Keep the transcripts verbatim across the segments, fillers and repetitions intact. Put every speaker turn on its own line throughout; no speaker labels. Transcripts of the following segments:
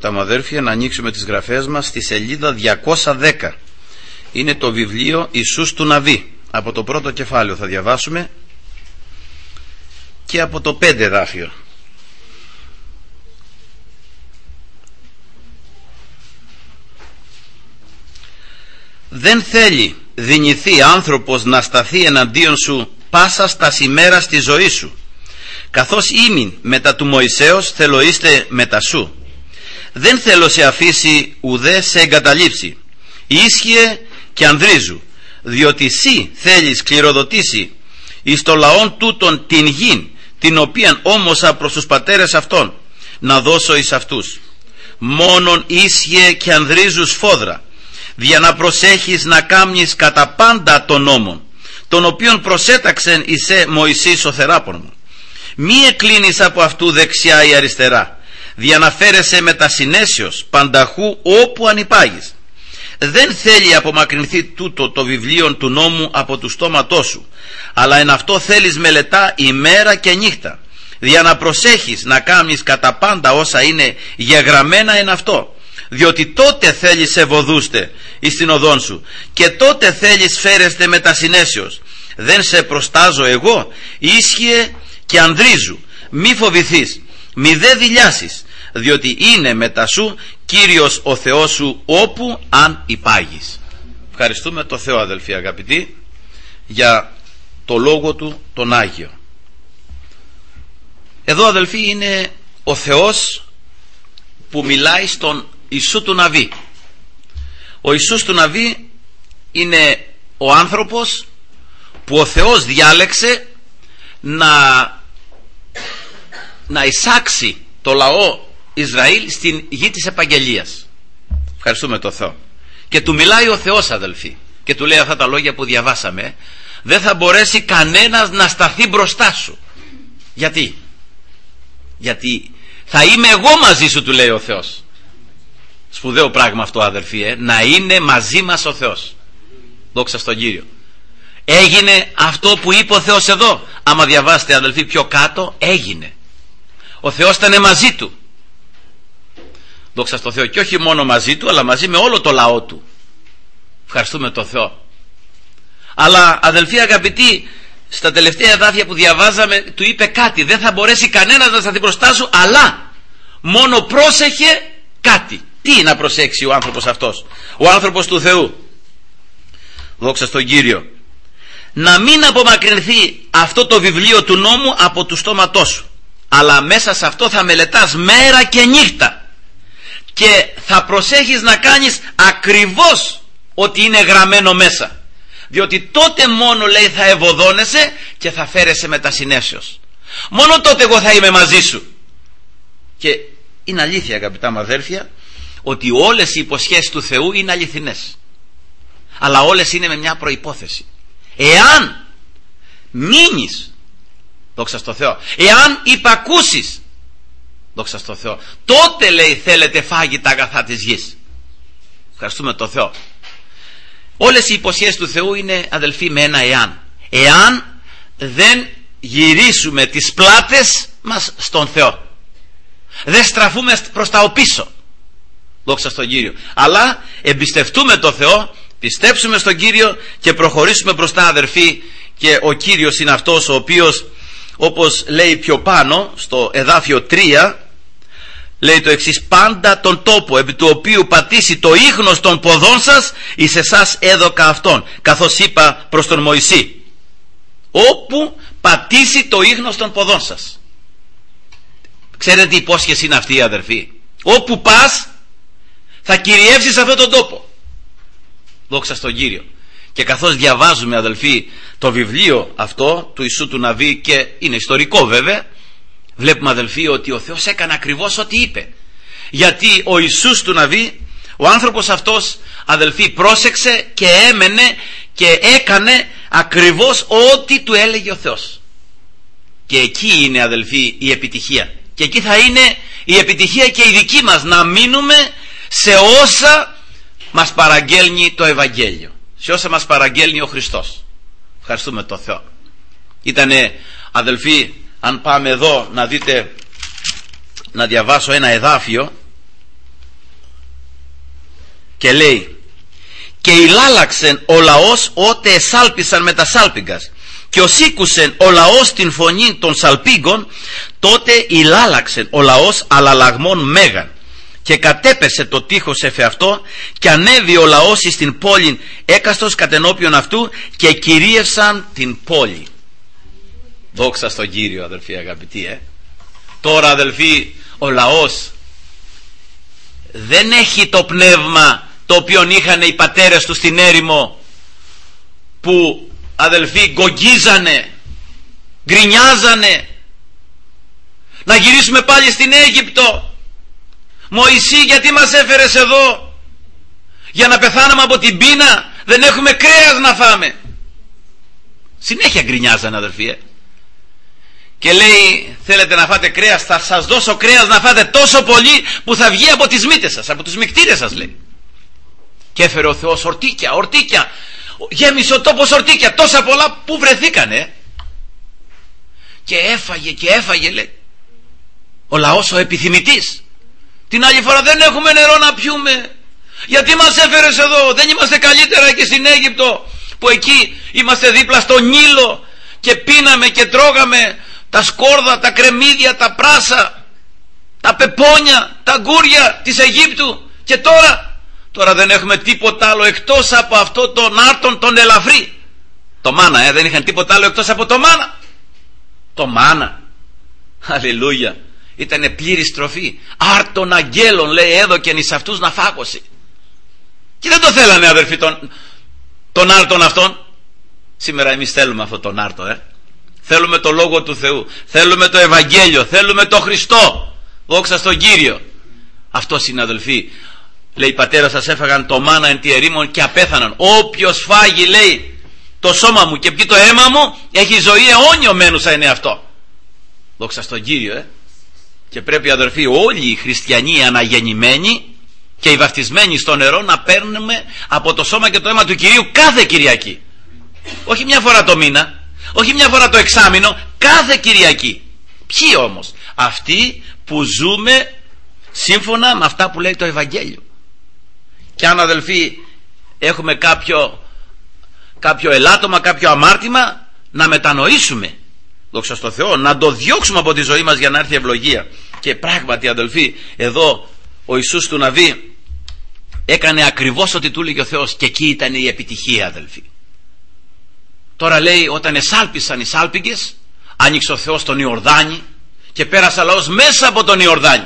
Τα μαδέρφια, να ανοίξουμε τις γραφές μας στη σελίδα διακόσια δέκα. Είναι το βιβλίο Ιησούς του Ναβί. Από το πρώτο κεφάλαιο θα διαβάσουμε και από το πέντε εδάφιο. Δεν θέλει δυνηθεί άνθρωπος να σταθεί εναντίον σου πάσα στα ημέρας της ζωής σου, καθώς ήμην μετά του Μωυσέως θελοείστε μετά σου. Δεν θέλω σε αφήσει ουδέ σε εγκαταλείψει, ίσχυε και ανδρίζου, διότι εσύ θέλεις κληροδοτήσει εις το λαόν τούτον την γην, την οποίαν όμωσα προς τους πατέρες αυτών, να δώσω εις αυτούς. Μόνον ίσχυε και ανδρίζου σφόδρα, δια να προσέχεις να κάμνεις κατά πάντα των νόμων, τον οποίον προσέταξεν εισέ Μωυσής ο θεράπων μου. Μη εκλίνεις από αυτού δεξιά ή αριστερά, δια να φέρεσαι με τα συνέσιος πανταχού όπου ανυπάγεις. Δεν θέλει απομακρυνθεί τούτο το βιβλίο του νόμου από του στόματός σου, αλλά εν αυτό θέλεις μελετά ημέρα και νύχτα, δια να προσέχεις να κάμνεις κατά πάντα όσα είναι γεγραμμένα εν αυτό, διότι τότε θέλεις σε βοδούστε εις την οδόν σου, και τότε θέλεις φέρεστε με τα συνέσιος. Δεν σε προστάζω εγώ, ίσχυε και ανδρίζου. Μη φοβηθείς, μη δε δειλιάσεις, διότι είναι μετά σου Κύριος ο Θεός σου όπου αν υπάγεις. Ευχαριστούμε το Θεό, αδελφοί αγαπητοί, για το λόγο του τον Άγιο. Εδώ, αδελφοί, είναι ο Θεός που μιλάει στον Ιησού του Ναβί. Ο Ιησούς του Ναβί είναι ο άνθρωπος που ο Θεός διάλεξε να, να εισάξει το λαό Ισραήλ στην γη της επαγγελίας. Ευχαριστούμε το Θεό. Και του μιλάει ο Θεός, αδελφοί, και του λέει αυτά τα λόγια που διαβάσαμε. Δεν θα μπορέσει κανένας να σταθεί μπροστά σου. Γιατί? Γιατί θα είμαι εγώ μαζί σου, του λέει ο Θεός. Σπουδαίο πράγμα αυτό, αδελφοί, ε? να είναι μαζί μας ο Θεός. Δόξα στον Κύριο. Έγινε αυτό που είπε ο Θεός εδώ. Άμα διαβάσετε, αδελφοί, πιο κάτω, έγινε. Ο Θεός ήταν μαζί του. Δόξα στον Θεό. Και όχι μόνο μαζί του, αλλά μαζί με όλο το λαό του. Ευχαριστούμε το Θεό. Αλλά, αδελφοί αγαπητοί, στα τελευταία εδάφια που διαβάζαμε, του είπε κάτι. Δεν θα μπορέσει κανένας να σταθεί μπροστά σου, αλλά μόνο πρόσεχε κάτι. Τι να προσέξει ο άνθρωπος αυτός, ο άνθρωπος του Θεού? Δόξα στον Κύριο. Να μην απομακρυνθεί αυτό το βιβλίο του νόμου από του στόματός σου, αλλά μέσα σε αυτό θα μελετάς μέρα και νύχτα, και θα προσέχεις να κάνεις ακριβώς ό,τι είναι γραμμένο μέσα, διότι τότε μόνο, λέει, θα ευωδώνεσαι και θα φέρεσαι με τα συνέσιος. Μόνο τότε εγώ θα είμαι μαζί σου. Και είναι αλήθεια, αγαπητά μου αδέρφια, ότι όλες οι υποσχέσεις του Θεού είναι αληθινές, αλλά όλες είναι με μια προϋπόθεση. Εάν μείνεις, δόξα στο Θεό, εάν υπακούσεις, δόξα στο Θεό, τότε, λέει, θέλετε φάγει τα αγαθά της γης. Ευχαριστούμε το Θεό. Όλες οι υποσχέσεις του Θεού είναι, αδελφοί, με ένα εάν. Εάν δεν γυρίσουμε τις πλάτες μας στον Θεό, δεν στραφούμε προς τα οπίσω, δόξα στον Κύριο, αλλά εμπιστευτούμε το Θεό, πιστέψουμε στον Κύριο και προχωρήσουμε μπροστά, αδερφοί. Και ο Κύριος είναι αυτός ο οποίος, όπως λέει πιο πάνω στο εδάφιο τρία, λέει το εξής: πάντα τον τόπο επί του οποίου πατήσει το ίχνος των ποδών σας, εις εσάς έδωκα αυτόν, καθώς είπα προς τον Μωυσή. Όπου πατήσει το ίχνος των ποδών σας. Ξέρετε τι υπόσχεση είναι αυτή, αδερφοί? Όπου πας θα κυριεύσεις αυτόν τον τόπο. Δόξα στον Κύριο. Και καθώς διαβάζουμε, αδελφοί, το βιβλίο αυτό του Ιησού του Ναβί, και είναι ιστορικό βέβαια, βλέπουμε, αδελφοί, ότι ο Θεός έκανε ακριβώς ό,τι είπε. Γιατί ο Ιησούς του Ναβί, ο άνθρωπος αυτός, αδελφοί, πρόσεξε και έμενε και έκανε ακριβώς ό,τι του έλεγε ο Θεός. Και εκεί είναι, αδελφοί, η επιτυχία. Και εκεί θα είναι η επιτυχία και η δική μας, να μείνουμε σε όσα μας παραγγέλνει το Ευαγγέλιο, σε όσα μας παραγγέλνει ο Χριστός. Ευχαριστούμε το Θεό. Ήτανε, αδελφοί, αν πάμε εδώ να δείτε, να διαβάσω ένα εδάφιο Και λέει, και ηλάλαξεν ο λαός ότε εσάλπισαν με τα σάλπιγγας, και ως ήκουσεν ο λαός την φωνή των σαλπίγκων, τότε ηλάλαξεν ο λαός αλλαλαγμών μέγαν, και κατέπεσε το τείχος εφ' αυτό, και ανέβη ο λαός εις την πόλην έκαστος κατενόπιον αυτού, και κυρίευσαν την πόλη. Δόξα στον Κύριο, αδελφοί αγαπητοί. ε. Τώρα, αδελφοί, ο λαός δεν έχει το πνεύμα το οποίο είχαν οι πατέρες του στην έρημο, που, αδελφοί, γκογγίζανε, γκρινιάζανε, να γυρίσουμε πάλι στην Αίγυπτο. Μωυσή, γιατί μας έφερες εδώ? Για να πεθάνουμε από την πείνα? Δεν έχουμε κρέας να φάμε. Συνέχεια γκρινιάζανε, αδελφοί. ε. Και λέει, θέλετε να φάτε κρέας? Θα σας δώσω κρέας να φάτε τόσο πολύ που θα βγει από τις μύτες σας, από τους μικτήρες σας, λέει. Και έφερε ο Θεός ορτίκια, ορτίκια, γέμισε ο τόπος ορτίκια, τόσα πολλά που βρεθήκανε. Και έφαγε και έφαγε, λέει, ο λαός ο επιθυμητής. Την άλλη φορά, δεν έχουμε νερό να πιούμε. Γιατί μας έφερες εδώ? Δεν είμαστε καλύτερα και στην Αίγυπτο, που εκεί είμαστε δίπλα στο Νείλο και πίναμε και τρώγαμε τα σκόρδα, τα κρεμμύδια, τα πράσα, τα πεπόνια, τα γκούρια της Αιγύπτου? Και τώρα, τώρα δεν έχουμε τίποτα άλλο εκτός από αυτό τον άρτον τον ελαφρύ. Το μάνα, ε, δεν είχαν τίποτα άλλο εκτός από το μάνα. Το μάνα, αλληλούια, ήτανε πλήρη στροφή. Άρτον αγγέλων, λέει, έδωκεν εις αυτούς να φάγωση. Και δεν το θέλανε, αδερφοί, τον, τον άρτον αυτόν. Σήμερα εμείς θέλουμε αυτόν τον άρτο, ε. Θέλουμε το Λόγο του Θεού, θέλουμε το Ευαγγέλιο, θέλουμε το Χριστό. Δόξα στον Κύριο. Αυτός είναι, αδελφοί. Λέει, οι πατέρες σας έφαγαν το μάνα εν τη ερήμον και απέθαναν. Όποιος φάγει, λέει, το σώμα μου και πιει το αίμα μου, έχει ζωή αιώνιο μένουσα είναι αυτό. Δόξα στον Κύριο, ε. Και πρέπει, αδελφοί, όλοι οι χριστιανοί αναγεννημένοι και οι βαφτισμένοι στο νερό να παίρνουμε από το σώμα και το αίμα του Κυρίου κάθε Κυριακή. Όχι μια φορά το μήνα, όχι μια φορά το εξάμηνο, κάθε Κυριακή. Ποιοι όμως? Αυτοί που ζούμε σύμφωνα με αυτά που λέει το Ευαγγέλιο. Και αν, αδελφοί, έχουμε κάποιο, κάποιο ελάττωμα, κάποιο αμάρτημα, να μετανοήσουμε, δόξα στο Θεό, να το διώξουμε από τη ζωή μας για να έρθει ευλογία. Και πράγματι, αδελφοί, εδώ ο Ιησούς του Ναβί έκανε ακριβώς ό,τι του έλεγε ο Θεός, και εκεί ήταν η επιτυχία, αδελφοί. Τώρα, λέει, όταν εσάλπισαν οι σάλπιγγες, άνοιξε ο Θεός τον Ιορδάνη και πέρασε ο λαός μέσα από τον Ιορδάνη.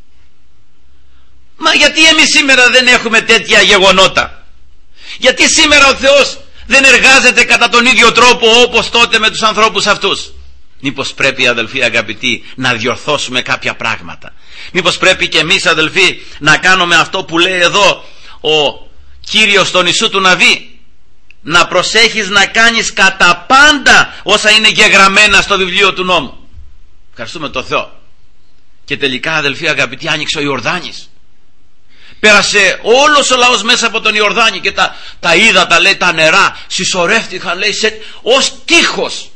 Μα γιατί εμείς σήμερα δεν έχουμε τέτοια γεγονότα? Γιατί σήμερα ο Θεός δεν εργάζεται κατά τον ίδιο τρόπο όπως τότε με τους ανθρώπους αυτούς? Μήπως πρέπει, αδελφοί αγαπητοί, να διορθώσουμε κάποια πράγματα? Μήπως πρέπει και εμείς, αδελφοί, να κάνουμε αυτό που λέει εδώ ο Κύριος στον Ιησού του Ναβί? Να προσέχεις να κάνεις κατά πάντα όσα είναι γεγραμμένα στο βιβλίο του νόμου. Ευχαριστούμε τον Θεό. Και τελικά, αδελφοί αγαπητοί, άνοιξε ο Ιορδάνης. Πέρασε όλος ο λαός μέσα από τον Ιορδάνη και τα, τα ύδατα, λέει, τα νερά συσσωρεύτηκαν, λέει, σε, ως τείχος.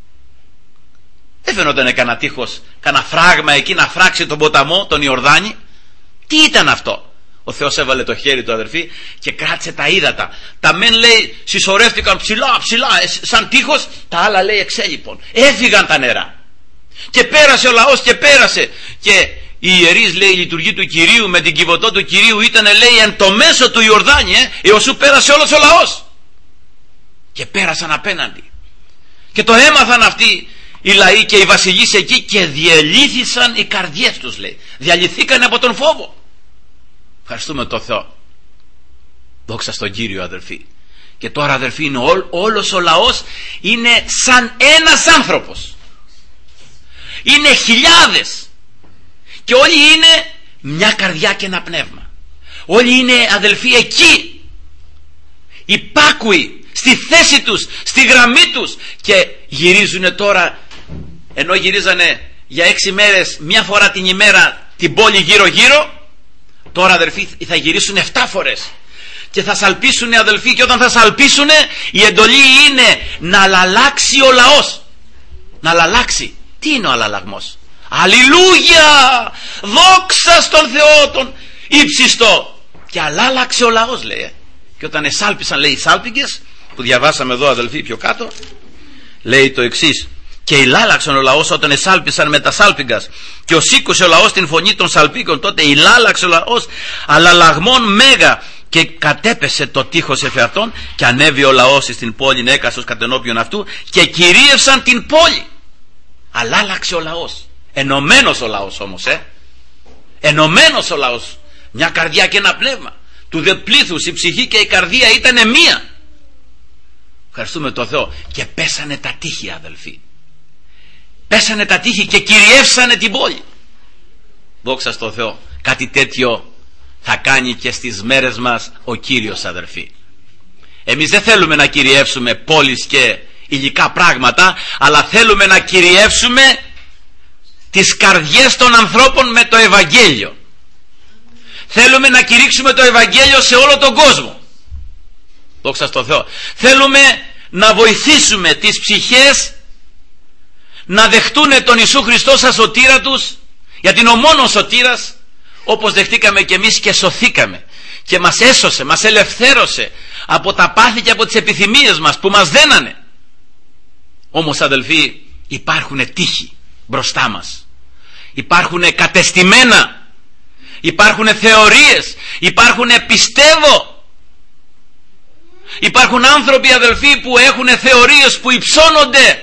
Δεν φαινόταν κανένα τείχος, κανένα φράγμα εκεί να φράξει τον ποταμό, τον Ιορδάνη. Τι ήταν αυτό? Ο Θεός έβαλε το χέρι του, αδερφοί, και κράτησε τα ύδατα. Τα μεν, λέει, συσσωρεύτηκαν ψηλά ψηλά σαν τείχος, τα άλλα, λέει, εξέλιπων. Έφυγαν τα νερά. Και πέρασε ο λαός και πέρασε. Και οι ιερείς, λέει, η λειτουργία του Κυρίου με την κυβωτό του Κυρίου ήταν, λέει, εν το μέσο του Ιορδάνη, ε, έως σου πέρασε όλος ο λαός. Και πέρασαν απέναντι. Και το έμαθαν αυτοί οι λαοί και οι βασιλείς εκεί και διελύθησαν οι καρδιές τους, λέει. Διαλυθήκαν από τον φόβο. Ευχαριστούμε τον Θεό. Δόξα στον Κύριο, αδερφοί. Και τώρα, αδερφοί, είναι ό, όλος ο λαός είναι σαν ένας άνθρωπος. Είναι χιλιάδες. Και όλοι είναι μια καρδιά και ένα πνεύμα. Όλοι είναι, αδελφοί, εκεί, υπάκουοι στη θέση τους, στη γραμμή τους. Και γυρίζουν τώρα, ενώ γυρίζανε για έξι μέρες μια φορά την ημέρα την πόλη γύρω γύρω, τώρα, αδελφοί, θα γυρίσουν εφτά φορές και θα σαλπίσουν, αδελφοί. Και όταν θα σαλπίσουν, η εντολή είναι να αλλάξει ο λαός. Να αλλάξει. Τι είναι ο αλλαγμός? Αλληλούια! Δόξα στον Θεό τον ύψιστο. και αλλάλαξε ο λαός, λέει. Και όταν εσάλπισαν, λέει, οι σάλπιγγες, που διαβάσαμε εδώ αδελφοί πιο κάτω, λέει το εξής: και ηλάλαξαν ο λαός όταν εσάλπισαν με τα σάλπιγγας, και ο σήκωσε ο λαός την φωνή των σαλπίκων. Τότε ηλάλαξε ο λαός αλλαλαγμών μέγα, και κατέπεσε το τείχος εφεαυτών, και ανέβη ο λαός στην πόλη έκαστος κατενόπιον αυτού, και κυρίευσαν την πόλη. Αλλάλαξε ο λαός. Ενωμένος ο λαός όμως, ε. Ενωμένος ο λαός. Μια καρδιά και ένα πνεύμα. Του δε πλήθους η ψυχή και η καρδία ήταν μία. Ευχαριστούμε τον Θεό. Και πέσανε τα τείχη, αδελφοί. Πέσανε τα τείχη και κυριεύσανε την πόλη. Δόξα στον Θεό. Κάτι τέτοιο θα κάνει και στις μέρες μας ο Κύριος, αδελφοί. Εμείς δεν θέλουμε να κυριεύσουμε πόλεις και υλικά πράγματα, αλλά θέλουμε να κυριεύσουμε τις καρδιές των ανθρώπων με το Ευαγγέλιο. Θέλουμε να κηρύξουμε το Ευαγγέλιο σε όλο τον κόσμο. Δόξα στον Θεό. Θέλουμε να βοηθήσουμε τις ψυχές να δεχτούν τον Ιησού Χριστό σαν σωτήρα τους, γιατί είναι ο μόνος σωτήρας, όπως δεχτήκαμε και εμείς και σωθήκαμε και μας έσωσε, μας ελευθέρωσε από τα πάθη και από τις επιθυμίες μας που μας δένανε. Όμως, αδελφοί, υπάρχουν τείχοι μπροστά μας, υπάρχουν κατεστημένα, υπάρχουν θεωρίες, υπάρχουν πιστεύω. Υπάρχουν άνθρωποι, αδελφοί, που έχουν θεωρίες που υψώνονται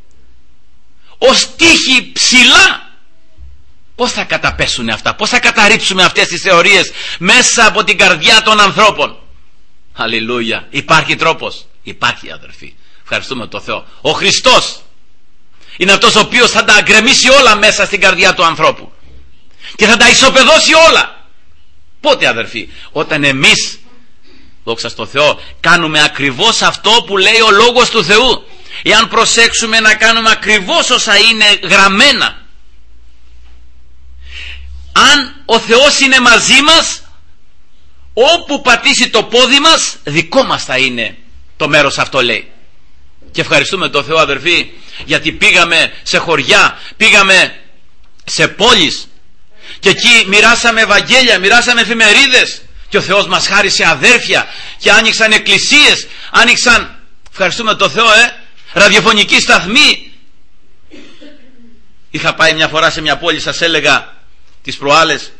ως τείχη ψηλά. Πώς θα καταπέσουν αυτά, πώς θα καταρρίψουμε αυτές τις θεωρίες μέσα από την καρδιά των ανθρώπων? Αλληλούια. Υπάρχει τρόπος. Υπάρχει, αδελφοί. Ευχαριστούμε τον Θεό. Ο Χριστός είναι αυτός ο οποίος θα τα γκρεμίσει όλα μέσα στην καρδιά του ανθρώπου και θα τα ισοπεδώσει όλα. Πότε, αδελφοί? Όταν εμείς, δόξα στον Θεό, κάνουμε ακριβώς αυτό που λέει ο Λόγος του Θεού. Εάν προσέξουμε να κάνουμε ακριβώς όσα είναι γραμμένα, αν ο Θεός είναι μαζί μας, όπου πατήσει το πόδι μας, δικό μας θα είναι το μέρος αυτό, λέει. Και ευχαριστούμε τον Θεό, αδερφοί, γιατί πήγαμε σε χωριά, πήγαμε σε πόλεις και εκεί μοιράσαμε Ευαγγέλια, μοιράσαμε εφημερίδες, και ο Θεός μας χάρισε αδέρφια και άνοιξαν εκκλησίες, άνοιξαν, ευχαριστούμε τον Θεό, ε, ραδιοφωνική σταθμή. Είχα πάει μια φορά σε μια πόλη, σας έλεγα τις προάλλες,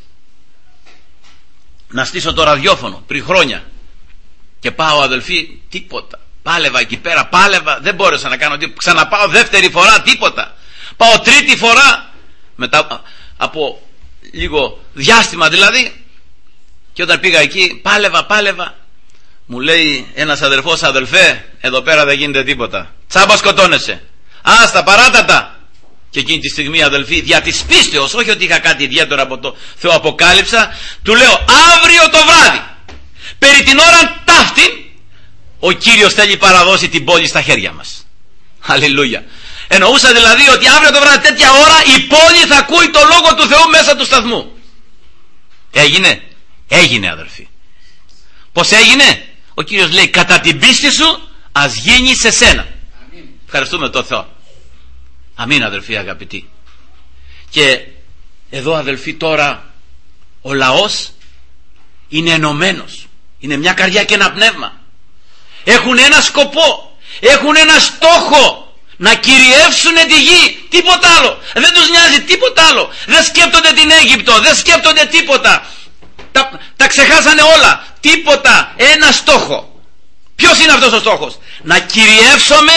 να στήσω το ραδιόφωνο πριν χρόνια, και πάω, αδελφοί, τίποτα. Πάλευα εκεί πέρα, πάλευα, δεν μπόρεσα να κάνω τίποτα. Ξαναπάω δεύτερη φορά, τίποτα. Πάω τρίτη φορά, μετά από λίγο διάστημα δηλαδή, και όταν πήγα εκεί, πάλευα, πάλευα, μου λέει ένας αδελφός: αδελφέ, εδώ πέρα δεν γίνεται τίποτα, τσάμπα σκοτώνεσαι, άστα, παράτατα. Και εκείνη τη στιγμή, αδελφοί, δια της πίστεως, όχι ότι είχα κάτι ιδιαίτερο από το Θεό αποκάλυψα, του λέω: αύριο το βράδυ, περί την ώρα ταύτη, ο Κύριος θέλει παραδώσει την πόλη στα χέρια μας. Αλληλούια. Εννοούσα δηλαδή ότι αύριο το βράδυ τέτοια ώρα η πόλη θα ακούει το Λόγο του Θεού μέσα του σταθμού. Έγινε? Έγινε, αδελφοί. Πως έγινε? Ο Κύριος λέει: κατά την πίστη σου ας γίνει σε σένα. Αμήν. Ευχαριστούμε τον Θεό. Αμήν, αδελφοί αγαπητοί. Και εδώ, αδελφοί, τώρα ο λαός είναι ενωμένος, είναι μια καρδιά και ένα πνεύμα. Έχουν ένα σκοπό, έχουν ένα στόχο, να κυριεύσουν τη γη, τίποτα άλλο. Δεν τους νοιάζει τίποτα άλλο. Δεν σκέπτονται την Αίγυπτο, δεν σκέπτονται τίποτα. Τα, τα ξεχάσανε όλα. Τίποτα. Ένα στόχο. Ποιος είναι αυτός ο στόχος? Να κυριεύσουμε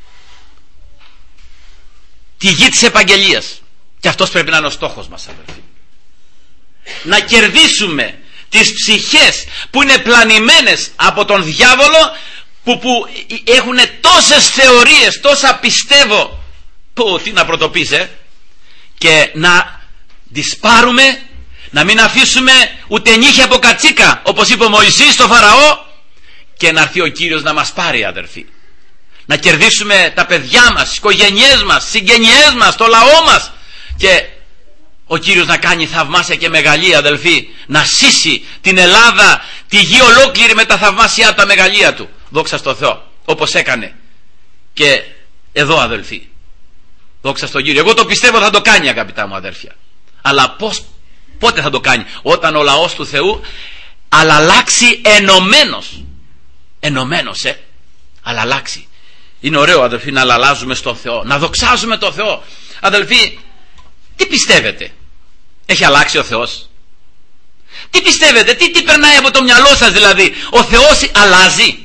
τη γη της επαγγελίας. Και αυτός πρέπει να είναι ο στόχος μας, αδελφοί. Να κερδίσουμε τις ψυχές που είναι πλανημένες από τον διάβολο, που, που έχουν τόσες θεωρίες, τόσα πιστεύω, που τι να πρωτοπείς, ε? Και να τις πάρουμε, να μην αφήσουμε ούτε νύχια από κατσίκα, όπως είπε ο Μωυσής στο Φαραώ, και να έρθει ο Κύριος να μας πάρει, αδερφοί. Να κερδίσουμε τα παιδιά μας, τις οικογένειές μας, τις συγγενειές μας, το λαό μας, και ο Κύριος να κάνει θαυμάσια και μεγαλεία, αδελφοί, να σύσει την Ελλάδα, τη γη ολόκληρη με τα θαυμάσια, τα μεγαλεία του. Δόξα στο Θεό, όπως έκανε και εδώ, αδελφοί. Δόξα στον Κύριο. Εγώ το πιστεύω θα το κάνει, αγαπητά μου αδέρφια. Αλλά πώς, πότε θα το κάνει? Όταν ο λαός του Θεού αλλά αλλάξει ενωμένος. Ενωμένος, ε. Αλλά αλλάξει. Είναι ωραίο, αδελφοί, να αλλάζουμε στον Θεό, να δοξάζουμε τον Θεό. Αδελφοί, τι πιστεύετε? Έχει αλλάξει ο Θεός? Τι πιστεύετε? Τι, τι περνάει από το μυαλό σας δηλαδή? Ο Θεός αλλάζει?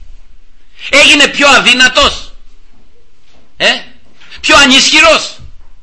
Έγινε πιο αδύνατος? Ε? Πιο ανίσχυρος?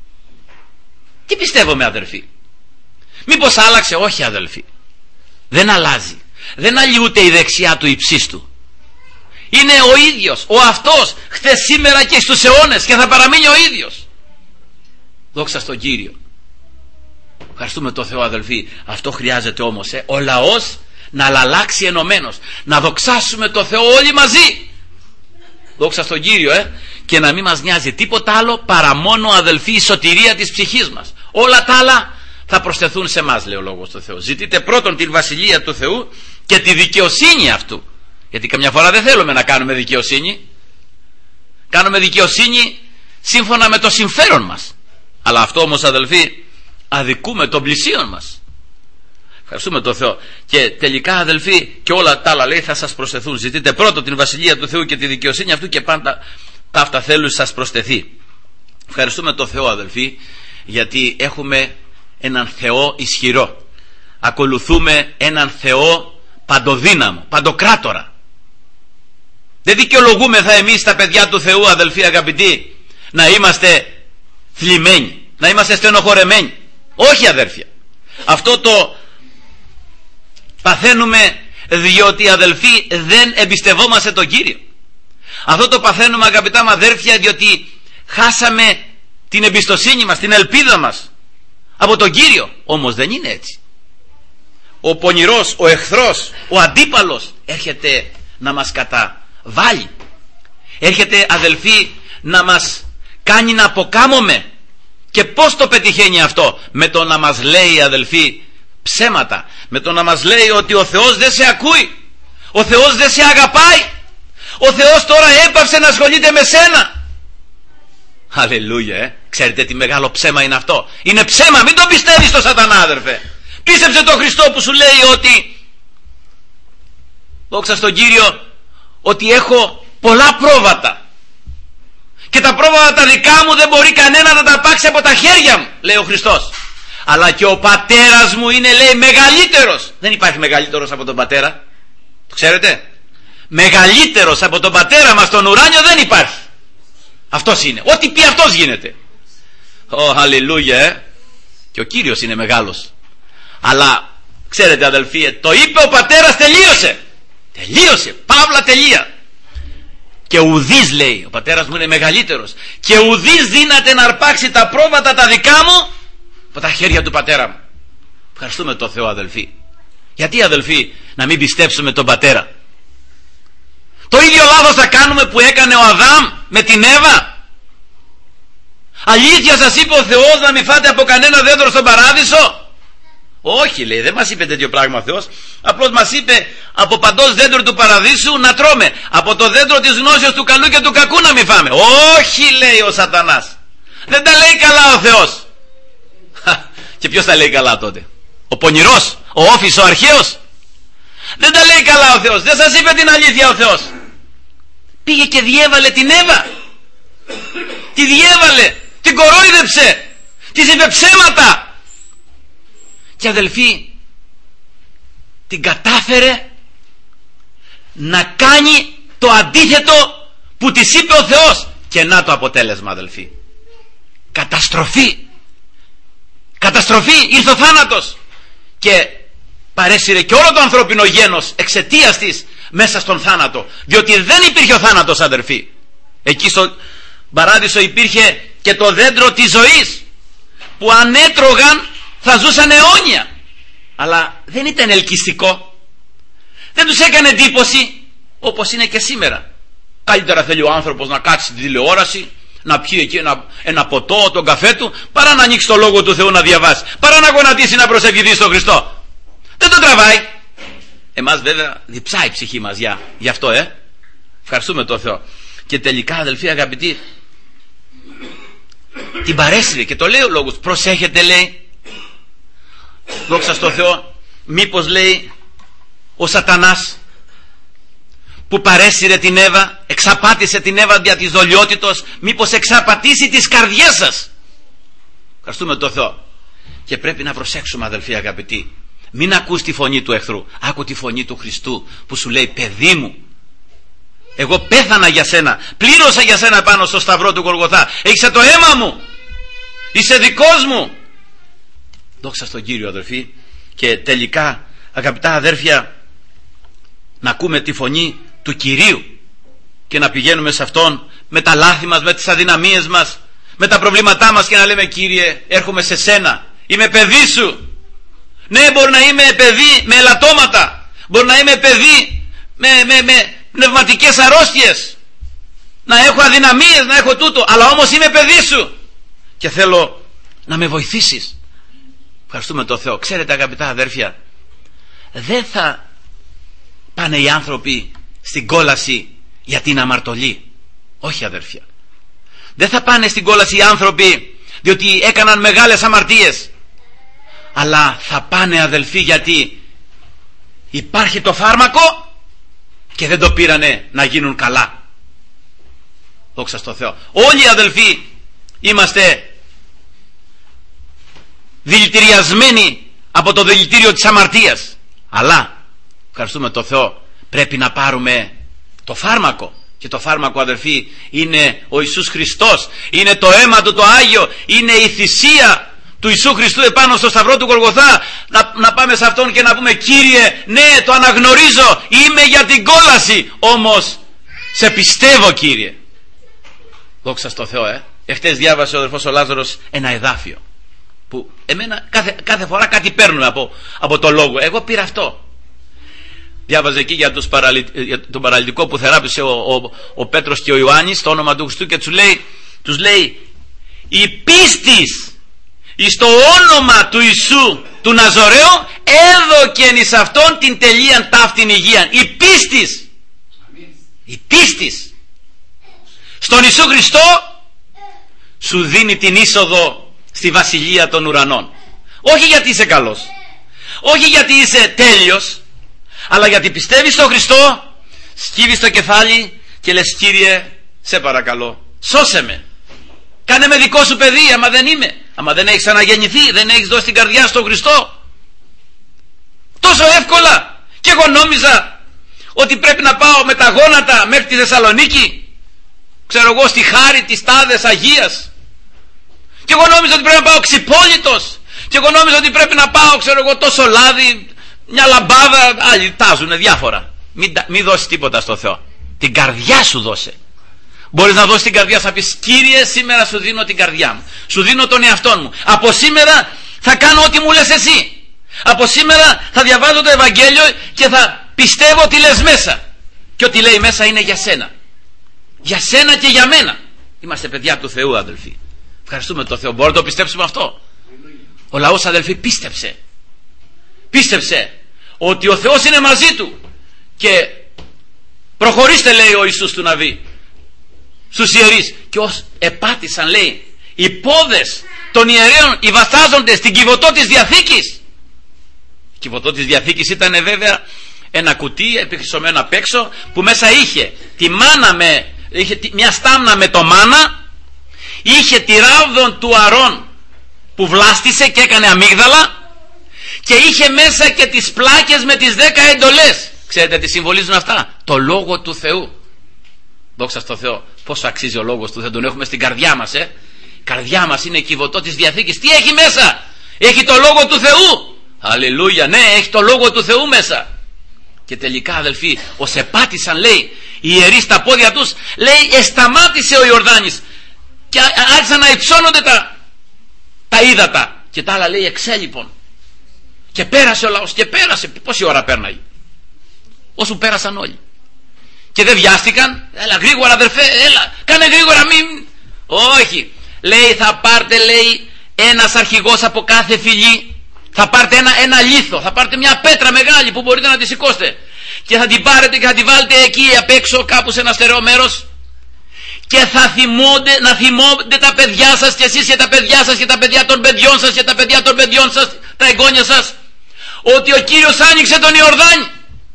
Τι πιστεύουμε, αδελφοί? Μήπως άλλαξε? Όχι, αδελφοί. Δεν αλλάζει. Δεν αλλοιούται η δεξιά του υψίστου. Είναι ο ίδιος, ο αυτός, χθες, σήμερα και στους αιώνες, και θα παραμείνει ο ίδιος. Δόξα στον Κύριο. Ευχαριστούμε τον Θεό, αδελφοί. Αυτό χρειάζεται όμως, ε, ο λαός να αλλάξει ενωμένος, να δοξάσουμε τον Θεό όλοι μαζί. Δόξα στον Κύριο, ε. Και να μην μας νοιάζει τίποτα άλλο παρά μόνο, αδελφοί, η σωτηρία της ψυχής μας. Όλα τα άλλα θα προσθεθούν σε εμάς, λέει ο λόγος του Θεού. Ζητείτε πρώτον την βασιλεία του Θεού και τη δικαιοσύνη αυτού. Γιατί καμιά φορά δεν θέλουμε να κάνουμε δικαιοσύνη. Κάνουμε δικαιοσύνη σύμφωνα με το συμφέρον μας. Αλλά αυτό όμως, αδελφοί, αδικούμε τον πλησίον μας. Ευχαριστούμε τον Θεό. Και τελικά, αδελφοί, και όλα τα άλλα, λέει, θα σας προσθεθούν. Ζητείτε πρώτον την βασιλεία του Θεού και τη δικαιοσύνη αυτού, και πάντα τα αυτά θέλουν σας προσθεθεί. Ευχαριστούμε τον Θεό, αδελφοί, γιατί έχουμε έναν Θεό ισχυρό. Ακολουθούμε έναν Θεό παντοδύναμο, παντοκράτορα. Δεν δικαιολογούμεθα εμείς τα παιδιά του Θεού, αδελφοί αγαπητοί, να είμαστε θλιμμένοι, να είμαστε στενοχωρεμένοι. Όχι, αδέρφια. Αυτό το παθαίνουμε διότι, αδελφοί, δεν εμπιστευόμαστε τον Κύριο. Αυτό το παθαίνουμε, αγαπητά μου αδέρφια, διότι χάσαμε την εμπιστοσύνη μας, την ελπίδα μας από τον Κύριο. Όμως δεν είναι έτσι. Ο πονηρός, ο εχθρός, ο αντίπαλος έρχεται να μας καταβάλει. Έρχεται, αδελφοί, να μας κάνει να αποκάμουμε. Και πώς το πετυχαίνει αυτό? Με το να μας λέει, αδελφοί, ψέματα. Με το να μας λέει ότι ο Θεός δεν σε ακούει, ο Θεός δεν σε αγαπάει, ο Θεός τώρα έπαυσε να ασχολείται με σένα. Αλληλούια, ε. Ξέρετε τι μεγάλο ψέμα είναι αυτό? Είναι ψέμα, μην το πιστεύεις το σατανά, αδερφέ. Πίστεψε τον Χριστό που σου λέει ότι, δόξα στον Κύριο, ότι έχω πολλά πρόβατα και τα πρόβατα τα δικά μου δεν μπορεί κανένα να τα πάξει από τα χέρια μου, λέει ο Χριστός. Αλλά και ο πατέρας μου είναι, λέει, μεγαλύτερος. Δεν υπάρχει μεγαλύτερος από τον πατέρα. Το ξέρετε? Μεγαλύτερος από τον πατέρα μας τον ουράνιο δεν υπάρχει. Αυτός είναι. Ό,τι πει αυτός γίνεται. Ω, oh, αλληλούια, ε. Και ο Κύριος είναι μεγάλος. Αλλά ξέρετε, αδελφοί, το είπε ο πατέρας, τελείωσε. Τελείωσε. Παύλα, τελεία. Και ουδής, λέει, ο πατέρας μου είναι μεγαλύτερος, και ουδής δύναται να αρπάξει τα πρόβατα τα δικά μου από τα χέρια του πατέρα μου. Ευχαριστούμε τον Θεό, αδελφοί. Γιατί, αδελφοί, να μην πιστέψουμε τον πατέρα? Το ίδιο λάθος θα κάνουμε που έκανε ο Αδάμ με την Εύα. Αλήθεια σας είπε ο Θεός να μην φάτε από κανένα δέντρο στον παράδεισο? Όχι, λέει, δεν μας είπε τέτοιο πράγμα ο Θεός. Απλώς μας είπε από παντός δέντρο του παραδείσου να τρώμε, από το δέντρο της γνώσεως του καλού και του κακού να μην φάμε. Όχι, λέει ο σατανάς. Δεν τα λέει καλά ο Θεός. Και ποιος τα λέει καλά τότε? Ο πονηρός, ο όφης, ο αρχαίος? Δεν τα λέει καλά ο Θεός. Δεν σας είπε την αλήθεια ο Θεός. Πήγε και διέβαλε την Εύα. Τη διέβαλε, την κορόιδεψε, της είπε ψέματα. Και, αδελφοί, την κατάφερε να κάνει το αντίθετο που της είπε ο Θεός. Και να το αποτέλεσμα, αδελφοί. Καταστροφή. Καταστροφή, ήρθε ο θάνατος. Και παρέσυρε και όλο το ανθρώπινο γένος εξαιτίας της μέσα στον θάνατο. Διότι δεν υπήρχε ο θάνατος, αδελφοί. Εκεί στο παράδεισο υπήρχε και το δέντρο της ζωής, που αν έτρωγαν θα ζούσαν αιώνια. Αλλά δεν ήταν ελκυστικό. Δεν τους έκανε εντύπωση, όπως είναι και σήμερα. Καλύτερα θέλει ο άνθρωπος να κάτσει τη τηλεόραση, να πιει εκεί ένα, ένα ποτό, τον καφέ του, παρά να ανοίξει το λόγο του Θεού να διαβάσει, παρά να γονατίσει να προσευχηθεί στον Χριστό. Δεν τον τραβάει. Εμάς βέβαια διψάει η ψυχή μας για, γι' αυτό, ε. Ευχαριστούμε τον Θεό. Και τελικά, αδελφοί αγαπητοί, την παρέσυρε και το λέει ο λόγος. Προσέχετε, λέει, δόξα στο Θεό, μήπως, λέει, ο σατανάς που παρέσυρε την Εύα, εξαπάτησε την Εύα δια της δολιότητος, μήπως εξαπατήσει τις καρδιές σας? Ευχαριστούμε τον Θεό. Και πρέπει να προσέξουμε, αδελφοί αγαπητοί, μην ακούς τη φωνή του εχθρού, άκου τη φωνή του Χριστού που σου λέει, παιδί μου, εγώ πέθανα για σένα, πλήρωσα για σένα πάνω στο σταυρό του Γολγοθά, έχεις το αίμα μου, είσαι δικός μου. Δόξα στον Κύριο, αδελφοί. Και τελικά, αγαπητά αδέρφια, να ακούμε τη φωνή του Κυρίου και να πηγαίνουμε σε Αυτόν με τα λάθη μας, με τις αδυναμίες μας, με τα προβλήματά μας και να λέμε, Κύριε, έρχομαι σε σένα, είμαι παιδί σου. Ναι, μπορεί να είμαι παιδί με ελαττώματα, μπορεί να είμαι παιδί με, με, με πνευματικές αρρώστιες, να έχω αδυναμίες, να έχω τούτο, αλλά όμως είμαι παιδί σου και θέλω να με βοηθήσεις. Ευχαριστούμε τον Θεό. Ξέρετε, αγαπητά αδέρφια, δεν θα πάνε οι άνθρωποι στην κόλαση για την αμαρτωλή. Όχι, αδέρφια. Δεν θα πάνε στην κόλαση οι άνθρωποι διότι έκαναν μεγάλες αμαρτίες, αλλά θα πάνε, αδελφοί, γιατί υπάρχει το φάρμακο και δεν το πήρανε να γίνουν καλά. Δόξα στον Θεό. Όλοι οι αδελφοί είμαστε δηλητηριασμένοι από το δηλητήριο της αμαρτίας, αλλά ευχαριστούμε τον Θεό, πρέπει να πάρουμε το φάρμακο. Και το φάρμακο, αδελφοί, είναι ο Ιησούς Χριστός, είναι το αίμα του το Άγιο, είναι η θυσία του Ιησού Χριστού επάνω στο σταυρό του Γολγοθά. Να, να πάμε σε Αυτόν και να πούμε, Κύριε, ναι, το αναγνωρίζω, είμαι για την κόλαση, όμως σε πιστεύω, Κύριε. Δόξα στο Θεό. ε. Εχθές διάβασε ο αδερφός ο Λάζαρος ένα εδάφιο που εμένα κάθε, κάθε φορά κάτι παίρνουμε από, από το λόγο. Εγώ πήρα αυτό. Διάβαζε εκεί για, τους παραλυ... για τον παραλυτικό που θεράπησε ο, ο, ο Πέτρος και ο Ιωάννης στο όνομα του Χριστού και τους λέει, τους λέει η πίστης εις το όνομα του Ιησού του Ναζωραίου έδωκεν εις αυτόν την τελείαν ταύτην υγείαν. Η πίστης, η πίστης στον Ιησού Χριστό σου δίνει την είσοδο στη βασιλεία των ουρανών. Όχι γιατί είσαι καλός, όχι γιατί είσαι τέλειος, αλλά γιατί πιστεύεις στον Χριστό, σκύβεις το κεφάλι και λες, Κύριε, σε παρακαλώ, σώσε με, κάνε με δικό σου παιδί, άμα δεν είμαι, άμα δεν έχεις αναγεννηθεί, δεν έχεις δώσει την καρδιά στον Χριστό. Τόσο εύκολα. Και εγώ νόμιζα ότι πρέπει να πάω με τα γόνατα μέχρι τη Θεσσαλονίκη, ξέρω εγώ, στη χάρη της τάδες Αγίας, και εγώ νόμιζα ότι πρέπει να πάω ξυπόλυτος, και εγώ νόμιζα ότι πρέπει να πάω, ξέρω εγώ, τόσο λάδι, μια λαμπάδα, άλλοι τάζουνε διάφορα. Μην, μην δώσεις τίποτα στο Θεό, την καρδιά σου δώσε. Μπορείς να δώσεις την καρδιά σου, να πεις, Κύριε, σήμερα σου δίνω την καρδιά μου, σου δίνω τον εαυτό μου, από σήμερα θα κάνω ό,τι μου λες εσύ, από σήμερα θα διαβάζω το Ευαγγέλιο και θα πιστεύω ότι λες μέσα, και ό,τι λέει μέσα είναι για σένα, για σένα και για μένα. Είμαστε παιδιά του Θεού, αδελφοί. Ευχαριστούμε τον Θεό. Μπορούμε να το πιστέψουμε αυτό? Ο λαός, αδελφοί, πίστεψε. Πίστεψε ότι ο Θεός είναι μαζί του. Και προχωρήστε, λέει ο Ιησούς του Ναβί στους ιερείς, και ως επάτησαν, λέει, οι πόδες των ιερέων, οι βασάζοντες, στην κυβωτό της Διαθήκης. Η κυβωτό της Διαθήκης ήταν βέβαια ένα κουτί επιχρυσωμένο απ' έξω, που μέσα είχε τη μάνα με, είχε μια στάμνα με το μάνα, είχε τη ράβδον του Αρών που βλάστησε και έκανε αμύγδαλα, και είχε μέσα και τις πλάκες με τις δέκα εντολές. Ξέρετε τι συμβολίζουν αυτά? Το Λόγο του Θεού. Δόξα στο Θεό. Πόσο αξίζει ο Λόγος του Θεού? Τον έχουμε στην καρδιά μας, ε? Η καρδιά μας είναι η κυβωτό της Διαθήκης. Τι έχει μέσα? Έχει το Λόγο του Θεού. Αλληλούια. Ναι, έχει το Λόγο του Θεού μέσα. Και τελικά, αδελφοί, ως επάτησαν, λέει, οι ιερείς στα πόδια τους, λέει, εσταμάτησε ο Ιορδάνης και άρχισαν να υψώνονται τα, τα ύδατα, και τα άλλα, λέει, εξέλιπων. Και πέρασε ο λαός, και πέρασε. Πόση ώρα πέρναγε? Όσο πέρασαν όλοι. Και δεν βιάστηκαν. Έλα γρήγορα, αδερφέ, έλα, κάνε γρήγορα, μην. Όχι. Λέει, θα πάρτε, λέει, ένας αρχηγός από κάθε φυλή, θα πάρτε ένα, ένα λίθο, θα πάρτε μια πέτρα μεγάλη που μπορείτε να τη σηκώσετε, και θα την πάρετε και θα την βάλετε εκεί απ' έξω, κάπου σε ένα στερεό μέρος, και θα θυμώνται, να θυμώνται τα παιδιά σας, και εσείς και τα παιδιά σας και τα παιδιά των παιδιών σας και τα παιδιά των παιδιών σας, τα εγγόνια σας, ότι ο Κύριος άνοιξε τον Ιορδάνη.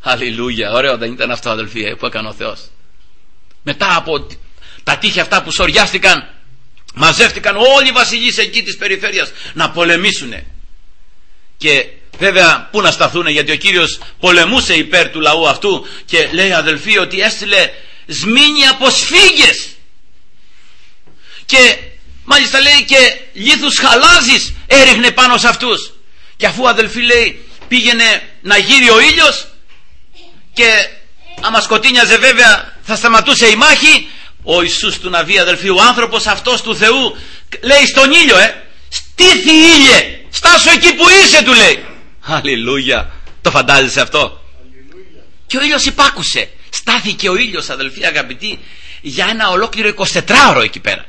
Αλληλούια. Ωραίο δεν ήταν αυτό, αδελφοί, που έκανε ο Θεός? Μετά από τα τείχη αυτά που σοριάστηκαν, μαζεύτηκαν όλοι οι βασιλείς εκεί της περιφέρειας να πολεμήσουνε. Και βέβαια πού να σταθούν, γιατί ο Κύριος πολεμούσε υπέρ του λαού αυτού, και λέει, αδελφοί, ότι έστειλε σμήνη από σφίγγες, και μάλιστα λέει και λίθους χαλάζης έριχνε πάνω σε αυτούς. Και αφού, αδελφοί, λέει, πήγαινε να γύρει ο ήλιος, και άμα σκοτίνιαζε βέβαια θα σταματούσε η μάχη, ο Ιησούς του Ναβί, αδελφοί, ο άνθρωπος αυτός του Θεού, λέει στον ήλιο, ε, στήθη ήλιε, στάσου εκεί που είσαι, του λέει. Αλληλούια. Το φαντάζεσαι αυτό? Αλληλούια. Και ο ήλιος υπάκουσε. Στάθηκε ο ήλιος, αδελφοί αγαπητοί, για ένα ολόκληρο εικοσιτετράωρο εκεί πέρα.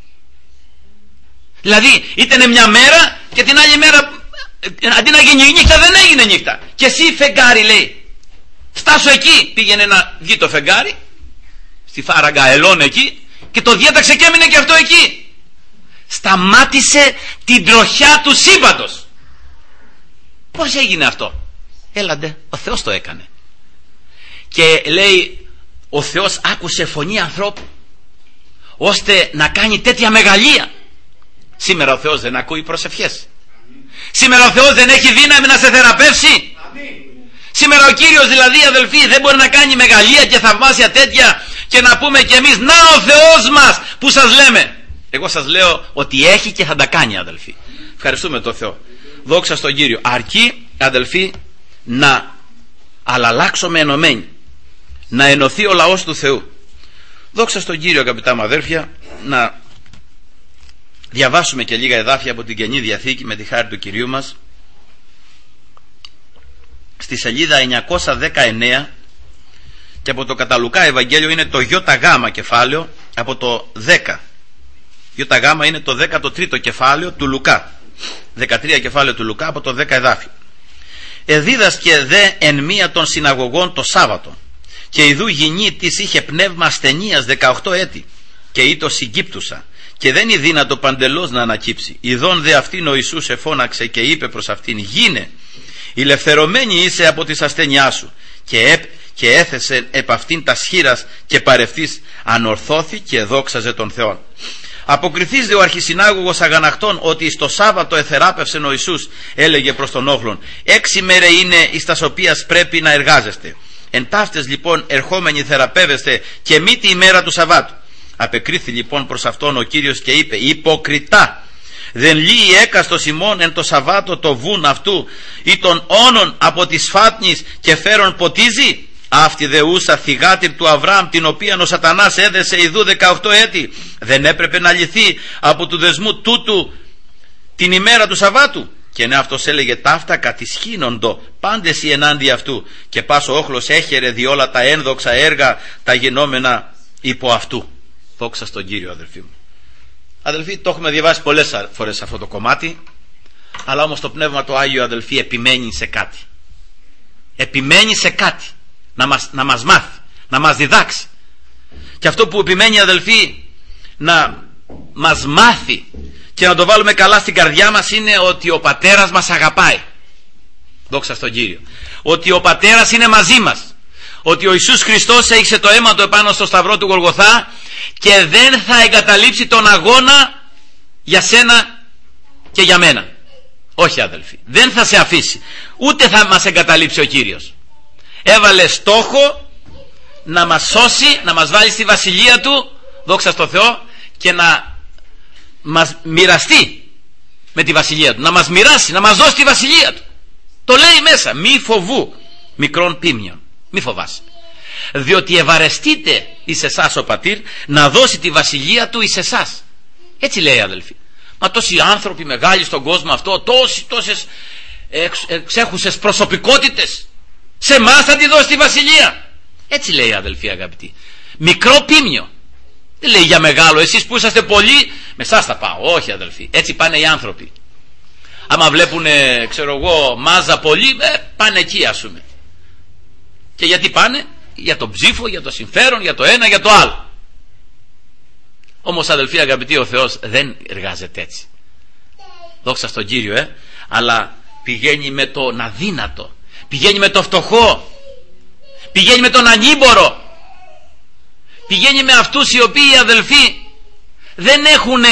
Δηλαδή ήταν μια μέρα και την άλλη μέρα, αντί να γίνει νύχτα, δεν έγινε νύχτα. Και εσύ, φεγγάρι, λέει, στάσου εκεί. Πήγαινε να βγει το φεγγάρι στη φάραγγα Ελών εκεί, και το διέταξε και έμεινε και αυτό εκεί. Σταμάτησε την τροχιά του σύμπαντος. Πώς έγινε αυτό? Έλαντε, ο Θεός το έκανε. Και λέει, ο Θεός άκουσε φωνή ανθρώπου ώστε να κάνει τέτοια μεγαλεία. Σήμερα ο Θεός δεν ακούει προσευχές? Σήμερα ο Θεός δεν έχει δύναμη να σε θεραπεύσει? Σήμερα ο Κύριος, δηλαδή, αδελφοί, δεν μπορεί να κάνει μεγαλεία και θαυμάσια τέτοια και να πούμε κι εμείς, να ο Θεός μας που σας λέμε? Εγώ σας λέω ότι έχει και θα τα κάνει, αδελφοί. Ευχαριστούμε τον Θεό. Δόξα στον Κύριο. Αρκεί, αδελφοί, να αλλάξουμε ενωμένοι, να ενωθεί ο λαός του Θεού. Δόξα στον Κύριο, αγαπητά μου αδέρφια. Να διαβάσουμε και λίγα εδάφια από την Καινή Διαθήκη με τη χάρη του Κυρίου μας. Στη σελίδα εννιακόσια δεκαεννέα, και από το Καταλουκά Ευαγγέλιο είναι το ΙΓ κεφάλαιο, από το δέκα. ΙΓ είναι το δέκατο τρίτο κεφάλαιο του Λουκά, δεκατρία κεφάλαιο του Λουκά, από το δέκα εδάφιο. Εδίδασκε δε εν μία των συναγωγών το Σάββατο, και ιδού γυνή της είχε πνεύμα ασθενείας δεκαοκτώ έτη, και ήτο συγκύπτουσα, και δεν είναι δύνατο παντελώς να ανακύψει. Ιδών δε αυτήν ο Ιησούς εφώναξε και είπε προς αυτήν, γίνε, ηλευθερωμένη είσαι από της ασθένειά σου. Και, επ, και έθεσε επ' αυτήν τα σχήρας, και παρευτής ανορθώθη και δόξαζε τον Θεόν. Αποκριθείς δε ο αρχισυνάγωγος αγανακτών ότι στο Σάββατο εθεράπευσε ο Ιησούς, έλεγε προς τον όχλον, έξι μέρε είναι εις τας οποίας πρέπει να εργάζεστε. Εν ταύτες λοιπόν ερχόμενοι θεραπεύεστε και μη τη ημέρα του Σαββάτου. Απεκρίθη λοιπόν προς αυτόν ο Κύριος και είπε, υποκριτά, δεν λύει έκαστος ημών εν το Σαββάτο το βουν αυτού ή των όνων από της φάτνης και φέρον ποτίζει? Αυτή δε ούσα θυγάτηρ του Αβραάμ, την οποία ο σατανάς έδεσε ιδού δεκαοκτώ έτη, δεν έπρεπε να λυθεί από του δεσμού τούτου την ημέρα του Σαββάτου? Και ναι, αυτός έλεγε ταύτα κατησχύνοντο πάντες οι ενάντια αυτού, και πάσο όχλος έχερε δι' όλα τα ένδοξα έργα τα γινόμενα υπό αυτού. Δόξα στον Κύριο, αδελφοί μου. Αδελφοί, το έχουμε διαβάσει πολλές φορές αυτό το κομμάτι, αλλά όμως το Πνεύμα το Άγιο, αδελφοί, επιμένει σε κάτι. Επιμένει σε κάτι να μας, να μας μάθει, να μας διδάξει. Και αυτό που επιμένει, αδελφοί, να μας μάθει και να το βάλουμε καλά στην καρδιά μας είναι ότι ο Πατέρας μας αγαπάει. Δόξα στον Κύριο. Ότι ο Πατέρας είναι μαζί μας. Ότι ο Ιησούς Χριστός έχισε το αίμα του επάνω στο σταυρό του Γολγοθά και δεν θα εγκαταλείψει τον αγώνα για σένα και για μένα. Όχι, αδελφοί, δεν θα σε αφήσει. Ούτε θα μας εγκαταλείψει ο Κύριος. Έβαλε στόχο να μας σώσει, να μας βάλει στη βασιλεία του, δόξα στο Θεό, και να μας μοιραστεί με τη βασιλεία του, να μας μοιράσει, να μας δώσει τη βασιλεία του. Το λέει μέσα, μη φοβού μικρών πίμνιων, μη φοβάσαι, διότι ευαρεστείτε εις εσάς ο Πατήρ να δώσει τη βασιλεία του εις εσάς. Έτσι λέει, αδελφοί. Μα τόσοι άνθρωποι μεγάλοι στον κόσμο αυτό, τόσοι, τόσες εξ, εξέχουσες προσωπικότητες, σε εμάς θα τη δώσει τη βασιλεία. Έτσι λέει, αδελφοί αγαπητοί. Μικρό πίμνιο. Δεν λέει για μεγάλο, εσείς που είσαστε πολλοί, με εσάς θα πάω. Όχι, αδελφοί, έτσι πάνε οι άνθρωποι. Άμα βλέπουν, ξέρω εγώ, μάζα πολλοί, ε, πάνε εκεί, ας πούμε. Και γιατί πάνε? Για τον ψήφο, για το συμφέρον, για το ένα, για το άλλο. Όμως, αδελφοί αγαπητοί, ο Θεός δεν εργάζεται έτσι. Δόξα στον Κύριο, ε. Αλλά πηγαίνει με το αδύνατο, πηγαίνει με το φτωχό, πηγαίνει με τον ανήμπορο, πηγαίνει με αυτούς οι οποίοι, αδελφοί, δεν έχουν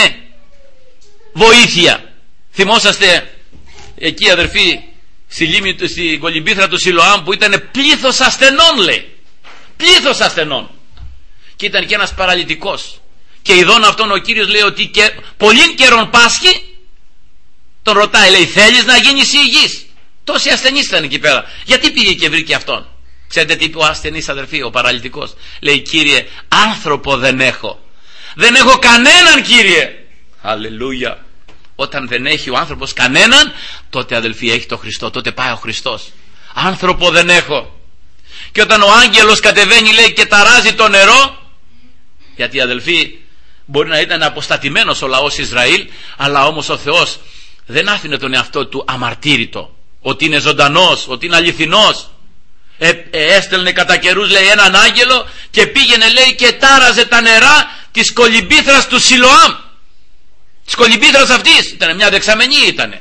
βοήθεια. Θυμόσαστε εκεί, αδελφοί, στη λίμνη, στην κολυμπήθρα του Σιλοάμ, που ήταν πλήθος ασθενών, λέει, πλήθος ασθενών, και ήταν και ένας παραλυτικός, και ειδών αυτόν ο Κύριος λέει ότι και πολλήν καιρόν πάσχει. Τον ρωτάει, λέει, θέλεις να γίνεις υγιής? Τόσοι ασθενείς ήταν εκεί πέρα, γιατί πήγε και βρήκε αυτόν? Ξέρετε τι είπε ο ασθενής, αδερφοί, ο παραλυτικός? Λέει, Κύριε, άνθρωπο δεν έχω, δεν έχω κανέναν, Κύριε. Αλληλούια. Όταν δεν έχει ο άνθρωπος κανέναν, τότε, αδελφοί, έχει το Χριστό, τότε πάει ο Χριστός. Άνθρωπο δεν έχω. Και όταν ο άγγελος κατεβαίνει, λέει, και ταράζει το νερό, γιατί, αδελφοί, μπορεί να ήταν αποστατημένος ο λαός Ισραήλ, αλλά όμως ο Θεός δεν άφηνε τον εαυτό του αμαρτύρητο, ότι είναι ζωντανός, ότι είναι αληθινός. ε, ε, έστελνε κατά καιρούς, λέει, έναν άγγελο και πήγαινε, λέει, και τάραζε τα νερά της κολυμπήθρας του Σιλοάμ, της κολυμπήθρας αυτής. Ήταν μια δεξαμενή, ήτανε,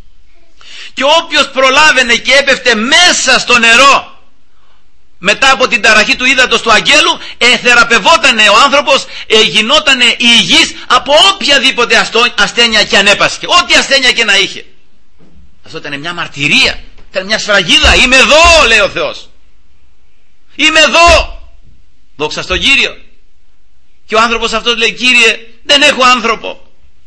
και όποιος προλάβαινε και έπεφτε μέσα στο νερό μετά από την ταραχή του ύδατος του αγγέλου, εθεραπευότανε ο άνθρωπος, ε, γινότανε υγιής από οποιαδήποτε ασθένεια και ανέπασχε, ό,τι ασθένεια και να είχε. Αυτό ήταν μια μαρτυρία, ήταν μια σφραγίδα. Είμαι εδώ, λέει ο Θεός, είμαι εδώ, δόξα στον Κύριο. Και ο άνθρωπος αυτός λέει, Κύριε, δεν έχω άνθρωπο.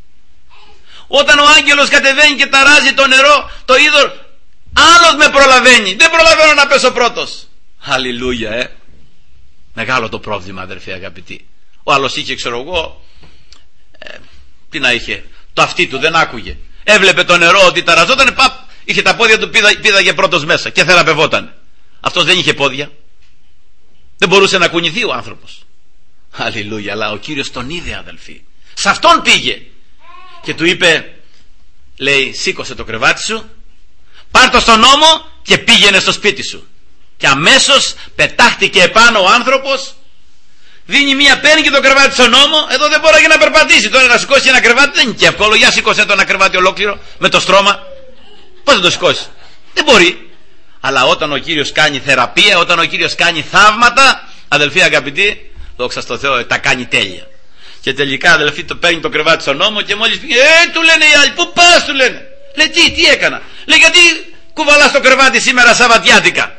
Όταν ο άγγελος κατεβαίνει και ταράζει το νερό, το είδωρ, άλλος με προλαβαίνει, δεν προλαβαίνω να πέσω πρώτος. Αλληλούια, ε. Μεγάλο το πρόβλημα, αδερφοί αγαπητοί. Ο άλλος είχε, ξέρω εγώ, ε, τι να είχε, το αυτί του δεν άκουγε, έβλεπε το νερό ότι ταραζόταν, παπ, είχε τα πόδια του, πήδα, πήδαγε πρώτος μέσα και θεραπευόταν. Αυτός δεν είχε πόδια, δεν μπορούσε να κουνηθεί ο άνθρωπος. Αλληλούια. Αλλά ο Κύριος τον είδε, αδελφοί, σε αυτόν πήγε και του είπε, λέει, σήκωσε το κρεβάτι σου, πάρ' το στον ώμο και πήγαινε στο σπίτι σου. Και αμέσως πετάχτηκε επάνω ο άνθρωπος, δίνει μία, παίρνει και το κρεβάτι στον ώμο. Εδώ δεν μπορεί να περπατήσει. Τώρα να σηκώσει ένα κρεβάτι δεν είναι και εύκολο. Για σηκώσε το ένα κρεβάτι ολόκληρο με το στρώμα. Πώς θα το σηκώσει? Δεν μπορεί. Αλλά όταν ο Κύριος κάνει θεραπεία, όταν ο Κύριος κάνει θαύματα, αδελφοί αγαπητοί, δόξα στο Θεό, τα κάνει τέλεια. Και τελικά, αδελφοί, το παίρνει το κρεβάτι στον ώμο και μόλις πήγε, ε, του λένε οι άλλοι, πού πας, του λένε. Λέει, τι, τι έκανα? Λέει, γιατί κουβαλάς το κρεβάτι σήμερα Σαββατιάτικα?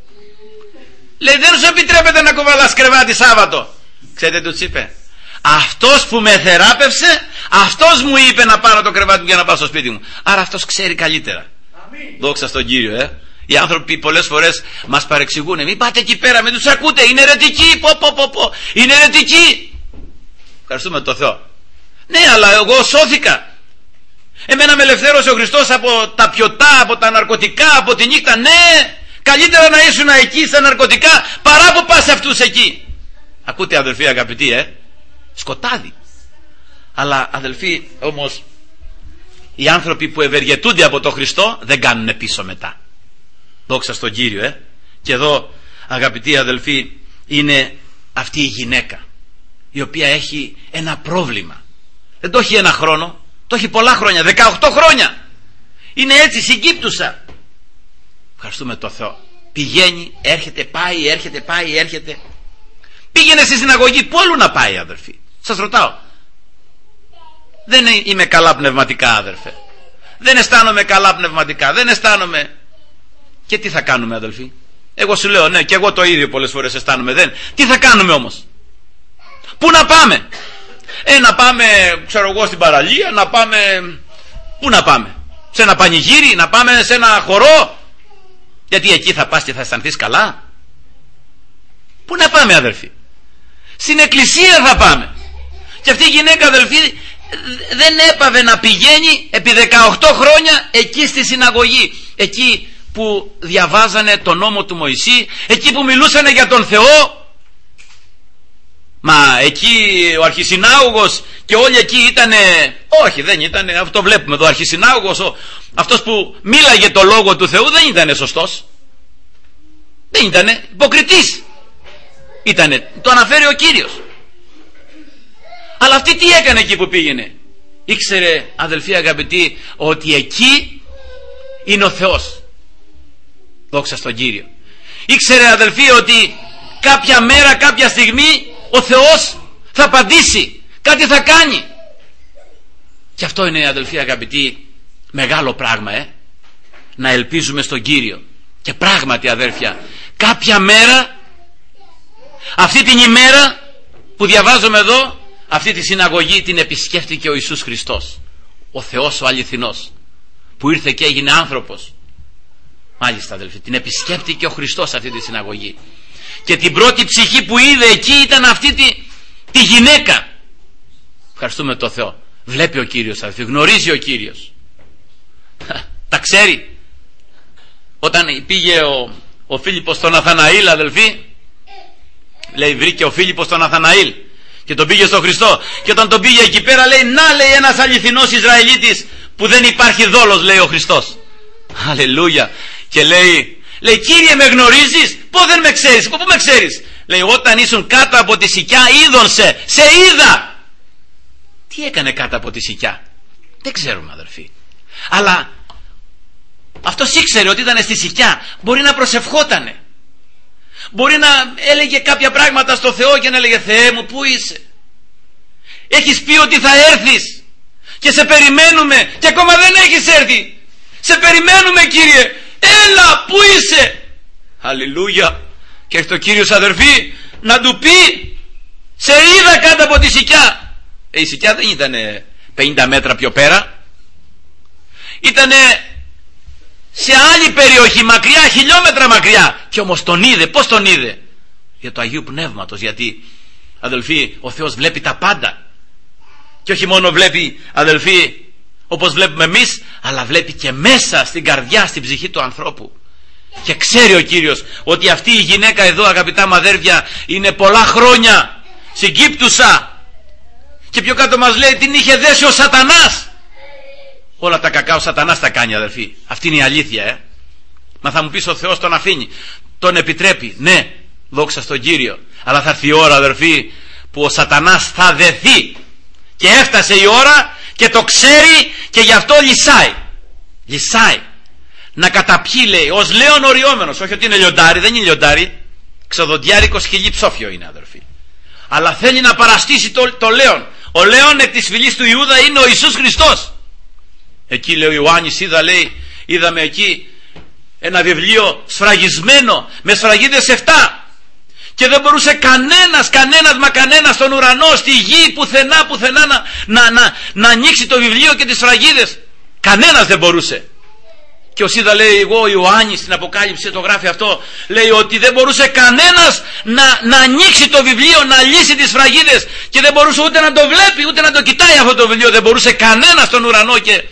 Λέει, δεν σου επιτρέπεται να κουβαλάς κρεβάτι Σάββατο. Ξέρετε τι του είπε? Αυτός που με θεράπευσε, αυτός μου είπε να πάρω το κρεβάτι μου για να πάω στο σπίτι μου. Άρα αυτός ξέρει καλύτερα. Αμήν. Δόξα στον Κύριο, ε. Οι άνθρωποι πολλές φορές μας παρεξηγούν. Μην πάτε εκεί πέρα, μην τους ακούτε, είναι αιρετικοί. Πω, πω, πω, πω. Είναι αιρετικοί. Ευχαριστούμε τον Θεό. Ναι, αλλά εγώ σώθηκα. Εμένα με ελευθέρωσε ο Χριστός από τα πιωτά, από τα ναρκωτικά, από τη νύχτα. Ναι, καλύτερα να ήσουν εκεί στα ναρκωτικά παρά που πας αυτούς εκεί. Ακούτε, αδελφοί αγαπητοί, ε. Σκοτάδι. Αλλά, αδελφοί, όμως, οι άνθρωποι που ευεργετούνται από τον Χριστό δεν κάνουν πίσω μετά. Δόξα στον Κύριο, ε. Και εδώ, αγαπητοί αδελφοί, είναι αυτή η γυναίκα η οποία έχει ένα πρόβλημα. Δεν το έχει ένα χρόνο, το έχει πολλά χρόνια, δεκαοκτώ χρόνια. Είναι έτσι, συγκύπτουσα. Ευχαριστούμε τον Θεό. Πηγαίνει, έρχεται, πάει, έρχεται, πάει, έρχεται. Πήγαινε στη συναγωγή, πού αλλού να πάει, αδερφοί? Σας ρωτάω. Δεν είμαι καλά πνευματικά, αδερφέ. Δεν αισθάνομαι καλά πνευματικά. Δεν αισθάνομαι. Και τι θα κάνουμε, αδελφοί? Εγώ σου λέω, ναι, και εγώ το ίδιο πολλές φορές αισθάνομαι. Δεν. Τι θα κάνουμε όμως? Πού να πάμε? Ε, να πάμε, ξέρω εγώ, στην παραλία, να πάμε. Πού να πάμε? Σε ένα πανηγύρι, να πάμε σε ένα χορό? Γιατί εκεί θα πας και θα αισθανθείς καλά. Πού να πάμε, αδελφοί? Στην εκκλησία θα πάμε. Και αυτή η γυναίκα, αδελφοί, δεν έπαβε να πηγαίνει επί δεκαοκτώ χρόνια εκεί στη συναγωγή, εκεί που διαβάζανε τον νόμο του Μωυσή, εκεί που μιλούσανε για τον Θεό. Μα εκεί ο αρχισυνάγωγος και όλοι εκεί ήτανε, όχι, δεν ήτανε, αυτό βλέπουμε εδώ, ο αρχισυνάγωγος, ο, αυτός που μίλαγε το λόγο του Θεού, δεν ήτανε σωστός, δεν ήτανε, υποκριτής ήτανε, το αναφέρει ο Κύριος. Αλλά αυτή τι έκανε εκεί που πήγαινε? Ήξερε, αδελφοί αγαπητοί, ότι εκεί είναι ο Θεός. Δόξα στον Κύριο. Ήξερε αδελφοί ότι κάποια μέρα, κάποια στιγμή ο Θεός θα απαντήσει, κάτι θα κάνει. Και αυτό είναι, αδελφοί αγαπητοί, μεγάλο πράγμα, ε? να ελπίζουμε στον Κύριο. Και πράγματι, αδέρφια, κάποια μέρα, αυτή την ημέρα που διαβάζουμε εδώ, αυτή τη συναγωγή την επισκέφτηκε ο Ιησούς Χριστός, ο Θεός ο αληθινός, που ήρθε και έγινε άνθρωπος. Μάλιστα, αδελφοί, την επισκέπτηκε ο Χριστός αυτή τη συναγωγή. Και την πρώτη ψυχή που είδε εκεί ήταν αυτή τη, τη γυναίκα. Ευχαριστούμε τον Θεό. Βλέπει ο Κύριος, αδελφοί, γνωρίζει ο Κύριος. Τα ξέρει. Όταν πήγε ο, ο Φίλιππος στον Ναθαναήλ, αδελφοί, λέει, βρήκε ο Φίλιππος τον Ναθαναήλ και τον πήγε στον Χριστό. Και όταν τον πήγε εκεί πέρα, λέει, να, λέει, ένας αληθινός Ισραηλίτης που δεν υπάρχει δόλος, λέει ο Χριστός. Αλληλούια. Και λέει, λέει, Κύριε, με γνωρίζεις? Πώς δεν με ξέρεις? Πού με ξέρεις? Λέει, όταν ήσουν κάτω από τη σικιά είδον σε, σε είδα. Τι έκανε κάτω από τη σικιά? Δεν ξέρουμε, αδερφοί. Αλλά αυτός ήξερε ότι ήταν στη σικιά. Μπορεί να προσευχότανε, μπορεί να έλεγε κάποια πράγματα στο Θεό και να έλεγε, Θεέ μου, πού είσαι? Έχεις πει ότι θα έρθεις και σε περιμένουμε και ακόμα δεν έχεις έρθει. Σε περιμένουμε, Κύριε, έλα, πού είσαι? Αλληλούια. Και έρχεται ο Κύριος, αδερφοί, να του πει, σε είδα κάτω από τη σικιά. Ε, η σικιά δεν ήταν πενήντα μέτρα πιο πέρα, ήτανε σε άλλη περιοχή, μακριά, χιλιόμετρα μακριά. Και όμως τον είδε. Πώς τον είδε? Για το Αγίου Πνεύματος. Γιατί, αδελφοί, ο Θεός βλέπει τα πάντα. Και όχι μόνο βλέπει, αδελφοί, όπως βλέπουμε εμείς, αλλά βλέπει και μέσα στην καρδιά, στην ψυχή του ανθρώπου. Και ξέρει ο Κύριος ότι αυτή η γυναίκα εδώ, αγαπητά μου αδέρφια, είναι πολλά χρόνια συγκύπτουσα. Και πιο κάτω μας λέει, την είχε δέσει ο Σατανάς. Όλα τα κακά ο Σατανάς τα κάνει, αδελφοί. Αυτή είναι η αλήθεια, ε. Μα θα μου πεις, ο Θεός τον αφήνει, τον επιτρέπει. Ναι, δόξα στον Κύριο. Αλλά θα έρθει η ώρα, αδελφοί, που ο Σατανάς θα δεθεί. Και έφτασε η ώρα και το ξέρει και γι' αυτό λυσάει. Λυσάει. Να καταπιεί, λέει, ως λέον οριόμενος. Όχι ότι είναι λιοντάρι, δεν είναι λιοντάρι. Ξοδοντιάρικο σκυλί ψόφιο είναι, αδελφοί. Αλλά θέλει να παραστήσει το, το λέον. Ο λέον εκ της φυλής του Ιούδα είναι ο Ιησούς Χριστός. Εκεί, λέει ο Ιωάννης, είδα, λέει, είδαμε εκεί ένα βιβλίο σφραγισμένο με σφραγίδες εφτά. Και δεν μπορούσε κανένας, κανένας μα κανένας στον ουρανό, στη γη, πουθενά, πουθενά να, να, να, να ανοίξει το βιβλίο και τις σφραγίδες. Κανένας δεν μπορούσε. Και ως είδα, λέει, εγώ ο Ιωάννης στην Αποκάλυψη το γράφει αυτό, λέει ότι δεν μπορούσε κανένας να, να ανοίξει το βιβλίο, να λύσει τις σφραγίδες. Και δεν μπορούσε ούτε να το βλέπει, ούτε να το κοιτάει αυτό το βιβλίο. Δεν μπορούσε κανένας στον ουρανό. Και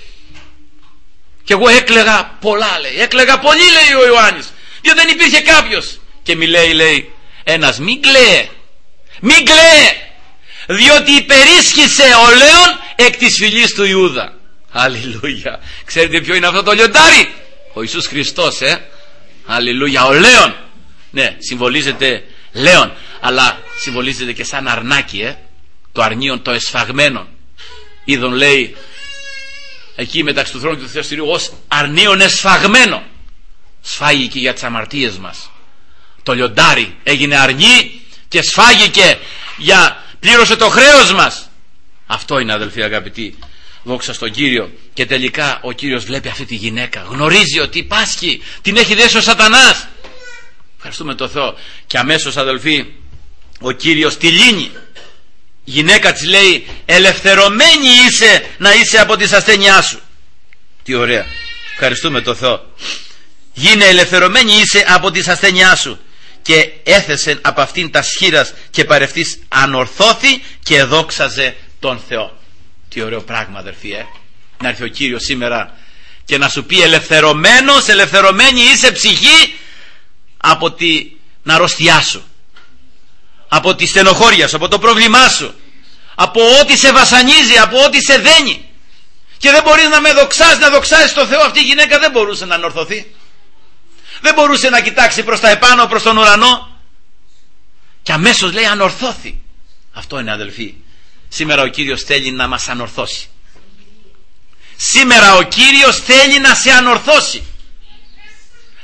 Και εγώ έκλαιγα πολλά, λέει. Έκλαιγα πολύ, λέει ο Ιωάννης. Διότι δεν υπήρχε κάποιος. Και μη λέει, λέει, ένας, μην κλαίε. Μην κλαίε. Διότι υπερίσχυσε ο λέον εκ της φυλής του Ιούδα. Αλληλούια. Ξέρετε ποιο είναι αυτό το λιοντάρι? Ο Ιησούς Χριστός, ε. Αλληλούια. Ο λέον. Ναι, συμβολίζεται λέον, αλλά συμβολίζεται και σαν αρνάκι, ε. Το αρνίον το εσφαγμένο. Είδον, λέει, εκεί μεταξύ του θρόνου και του θεαστηρίου ως αρνίον εσφαγμένο. Σφάγηκε για τις αμαρτίες μας. Το λιοντάρι έγινε αρνί και σφάγηκε για, πλήρωσε το χρέος μας. Αυτό είναι, αδελφοί αγαπητοί, δόξα στον Κύριο. Και τελικά ο Κύριος βλέπει αυτή τη γυναίκα, γνωρίζει ότι πάσχει, την έχει δέσει ο Σατανάς. Ευχαριστούμε τον Θεό. Και αμέσως, αδελφοί, ο Κύριος τη λύνει. Η γυναίκα της λέει, ελευθερωμένη είσαι να είσαι από τις ασθένειά σου. Τι ωραία. Ευχαριστούμε τον Θεό. Γίνε ελευθερωμένη είσαι από τις ασθένειά σου. Και έθεσε από αυτήν τα σχήρας και παρευτής ανορθώθη και δόξαζε τον Θεό. Τι ωραίο πράγμα, αδερφοί, ε? Να έρθει ο Κύριος σήμερα και να σου πει, ελευθερωμένος, ελευθερωμένη είσαι ψυχή από την αρρώστιά σου, από τη στενοχώρια σου, από το πρόβλημά σου, από ό,τι σε βασανίζει, από ό,τι σε δένει. Και δεν μπορείς να με δοξάσεις, να δοξάσεις τον Θεό. Αυτή η γυναίκα δεν μπορούσε να ανορθωθεί. Δεν μπορούσε να κοιτάξει προς τα επάνω, προς τον ουρανό. Και αμέσως, λέει, ανορθώθη. Αυτό είναι, αδελφοί. Σήμερα ο Κύριος θέλει να μας ανορθώσει. Σήμερα ο Κύριος θέλει να σε ανορθώσει.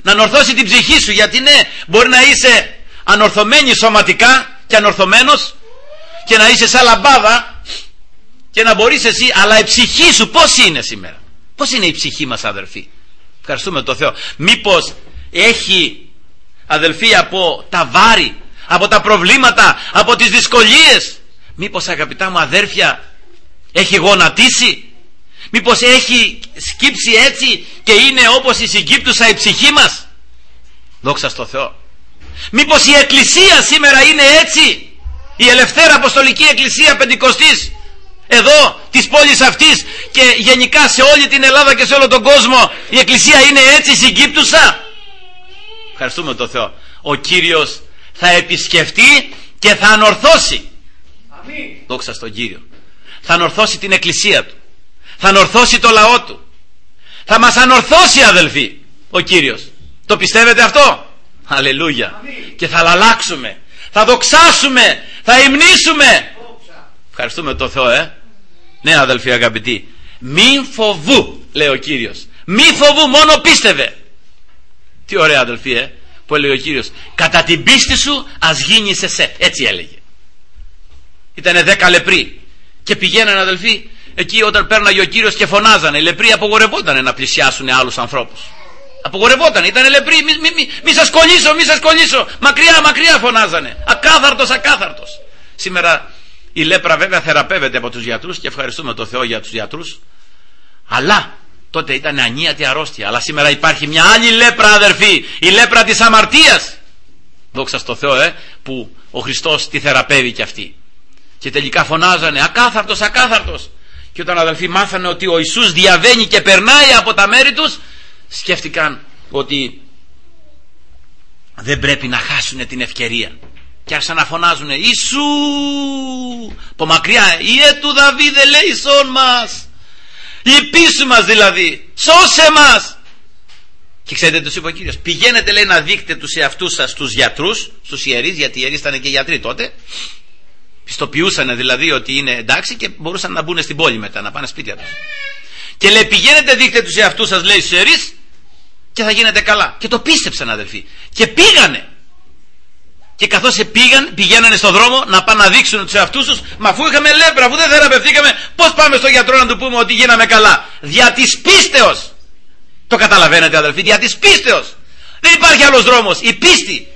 να ανορθώσει την ψυχή σου. Γιατί ναι, μπορεί να είσαι ανορθωμένη σωματικά και ανορθωμένος και να είσαι σαν λαμπάδα και να μπορείς εσύ, αλλά η ψυχή σου πώς είναι σήμερα? Πώς είναι η ψυχή μας, αδελφοί? Ευχαριστούμε τον Θεό. Μήπως έχει, αδελφοί, από τα βάρη, από τα προβλήματα, από τις δυσκολίες, μήπως, αγαπητά μου αδέρφια, έχει γονατίσει? Μήπως έχει σκύψει έτσι και είναι όπως η συγκύπτουσα η ψυχή μας? Δόξα στο Θεό. Μήπως η Εκκλησία σήμερα είναι έτσι, η Ελευθέρα Αποστολική Εκκλησία Πεντηκοστής εδώ της πόλης αυτής και γενικά σε όλη την Ελλάδα και σε όλο τον κόσμο, η Εκκλησία είναι έτσι συγκύπτουσα? Ευχαριστούμε τον Θεό. Ο Κύριος θα επισκεφτεί και θα ανορθώσει. Αμήν. Δόξα στον Κύριο. Θα ανορθώσει την Εκκλησία του, θα ανορθώσει το λαό του, θα μας ανορθώσει, αδελφοί, ο Κύριος. Το πιστεύετε αυτό? Αλληλούια. Αμήν. Και θα αλλάξουμε, θα δοξάσουμε, θα υμνήσουμε. Ευχαριστούμε τον Θεό, ε. Ναι, αδελφοί αγαπητοί, μην φοβού, λέει ο Κύριος, μην φοβού, μόνο πίστευε. Τι ωραία, αδελφοί, ε, που έλεγε ο Κύριος, κατά την πίστη σου ας γίνει σε σε. Έτσι έλεγε. Ήτανε δέκα λεπροί και πηγαίνανε, αδελφοί, εκεί όταν πέρναγε ο Κύριος και φωνάζανε. Οι λεπροί απογορευότανε να πλησιάσουν άλλους ανθρώπους. Απογορευότανε, ήτανε λεπροί. Μη, μη, μη, μη σας κολλήσω, μη σας κολλήσω. Μακριά, μακριά φωνάζανε. Ακάθαρτος, ακάθαρτος. Σήμερα η λέπρα βέβαια θεραπεύεται από τους γιατρούς και ευχαριστούμε τον Θεό για τους γιατρούς. Αλλά τότε ήταν ανίατη αρρώστια. Αλλά σήμερα υπάρχει μια άλλη λέπρα, αδερφοί, η λέπρα της αμαρτίας. Δόξα στο Θεό, ε, που ο Χριστός τη θεραπεύει και αυτή. Και τελικά φωνάζανε ακάθαρτος, ακάθαρτος. Και όταν, αδελφοί, μάθανε ότι ο Ιησούς διαβαίνει και περνάει από τα μέρη τους, σκέφτηκαν ότι δεν πρέπει να χάσουν την ευκαιρία και άρχισαν να φωνάζουν Ιησού από μακριά, Ιε του Δαβίδ ελέησον μας, λυπήσου μας δηλαδή, σώσε μας. Και ξέρετε, τους είπε ο Κύριος, πηγαίνετε, λέει, να δείχνετε τους εαυτούς σας στους γιατρούς, στους ιερείς, γιατί οι ιερείς ήταν και γιατροί τότε, πιστοποιούσαν δηλαδή ότι είναι εντάξει και μπορούσαν να μπουν στην πόλη μετά, να πάνε σπίτια τους. Και λέει, πηγαίνετε, δείχνετε τους εαυτούς σας, λέει, στους ιερείς και θα γίνετε καλά. Και το πίστεψαν, αδελφοί, και πήγανε. Και καθώς πήγαν, πηγαίνανε στον δρόμο να πάνε να δείξουν τους εαυτούς τους, μα αφού είχαμε λέπρα, αφού δεν θεραπευθήκαμε, πώς πάμε στον γιατρό να του πούμε ότι γίναμε καλά? Δια της πίστεως. Το καταλαβαίνετε, αδελφοί, δια της πίστεως. Δεν υπάρχει άλλος δρόμος, η πίστη.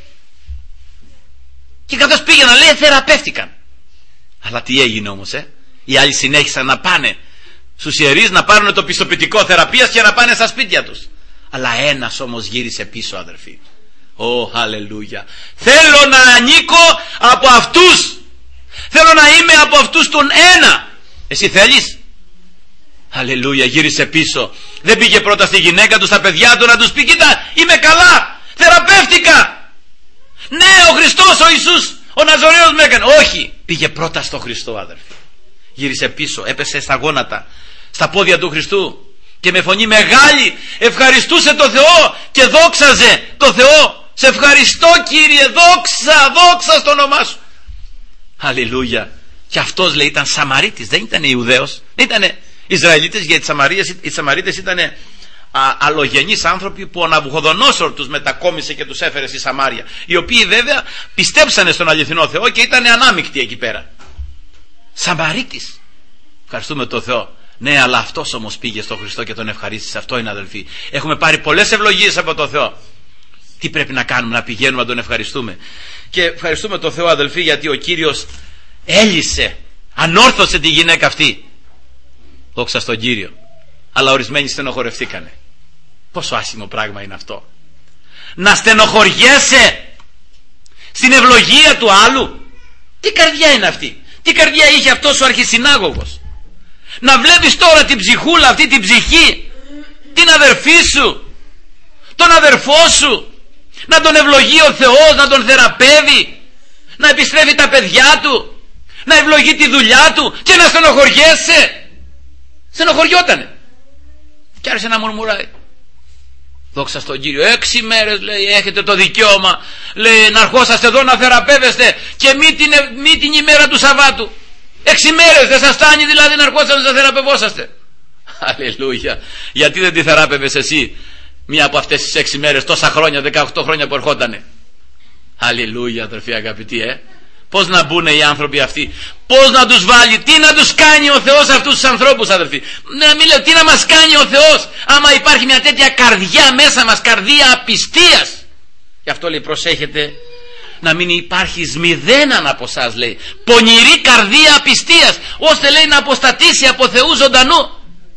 Και καθώς πήγαιναν, λέει, θεραπεύτηκαν. Αλλά τι έγινε όμως, ε? Οι άλλοι συνέχισαν να πάνε στους ιερείς να πάρουν το πιστοποιητικό θεραπείας και να πάνε στα σπίτια τους. Αλλά ένας όμως γύρισε πίσω, αδερφοί. Ω, χαλελούια. Θέλω να ανήκω από αυτούς. Θέλω να είμαι από αυτούς τον ένα. Εσύ θέλεις? Χαλελούια, γύρισε πίσω. Δεν πήγε πρώτα στη γυναίκα του, στα παιδιά του, να τους πει, κοίτα, είμαι καλά, θεραπεύτηκα. Ναι, ο Χριστός, ο Ιησούς, ο Ναζωραίος με έκανε. Όχι, πήγε πρώτα στο Χριστό, αδερφοί. Γύρισε πίσω, έπεσε στα γόνατα, στα πόδια του Χριστού και με φωνή μεγάλη ευχαριστούσε το Θεό και δόξαζε το Θεό. Σε ευχαριστώ, Κύριε, δόξα, δόξα στο όνομά σου. Αλληλούια. Και αυτός, λέει, ήταν Σαμαρίτης, δεν ήταν Ιουδαίος, δεν ήταν Ισραηλίτες, γιατί οι Σαμαρίτες, οι Σαμαρίτες ήταν αλλογενείς άνθρωποι που ο Ναβουχοδονόσορ τους μετακόμισε και τους έφερε στη Σαμάρια, οι οποίοι βέβαια πιστέψανε στον αληθινό Θεό και ήταν ανάμεικτοι εκεί πέρα. Σαμαρίτης. Ευχαριστούμε τον Θεό. Ναι, αλλά αυτός όμως πήγε στον Χριστό και τον ευχαρίστησε. Αυτό είναι, αδελφοί. Έχουμε πάρει πολλές ευλογίες από τον Θεό. Τι πρέπει να κάνουμε? Να πηγαίνουμε να τον ευχαριστούμε. Και ευχαριστούμε τον Θεό, αδελφοί, γιατί ο Κύριος έλυσε, ανόρθωσε τη γυναίκα αυτή. Δόξα στον Κύριο. Αλλά ορισμένοι στενοχωρευθήκανε. Πόσο άσχημο πράγμα είναι αυτό, να στενοχωριέσαι στην ευλογία του άλλου. Τι καρδιά είναι αυτή? Τι καρδιά είχε αυτός ο αρχισυνάγωγος? Να βλέπεις τώρα την ψυχούλα αυτή, την ψυχή, την αδερφή σου, τον αδερφό σου, να τον ευλογεί ο Θεός, να τον θεραπεύει, να επιστρέφει τα παιδιά του, να ευλογεί τη δουλειά του, και να στενοχωριέσαι. Στενοχωριότανε και άρχισε να μουρμουράει. Δόξα στον Κύριο. Έξι μέρες, λέει, έχετε το δικαίωμα, λέει, να αρχόσαστε εδώ να θεραπεύεστε, και μη την, μη την ημέρα του Σαββάτου. Έξι μέρες δεν σας φτάνει δηλαδή να αρχόσαστε να θεραπευόσαστε? Αλληλούια. Γιατί δεν τη θεράπευες εσύ μία από αυτές τις έξι μέρες, τόσα χρόνια, δεκαοκτώ χρόνια που ερχότανε. Αλληλούια, αδερφοί αγαπητοί, ε. Πώς να μπουν οι άνθρωποι αυτοί, πώς να τους βάλει, τι να τους κάνει ο Θεός αυτούς τους ανθρώπους, αδερφοί. Να μην λέω τι να μας κάνει ο Θεός, άμα υπάρχει μια τέτοια καρδιά μέσα μας, καρδία απιστίας. Γι' αυτό λέει, προσέχετε να μην υπάρχει μηδέναν από εσάς, λέει, πονηρή καρδία απιστίας, ώστε, λέει, να αποστατήσει από Θεού ζωντανού.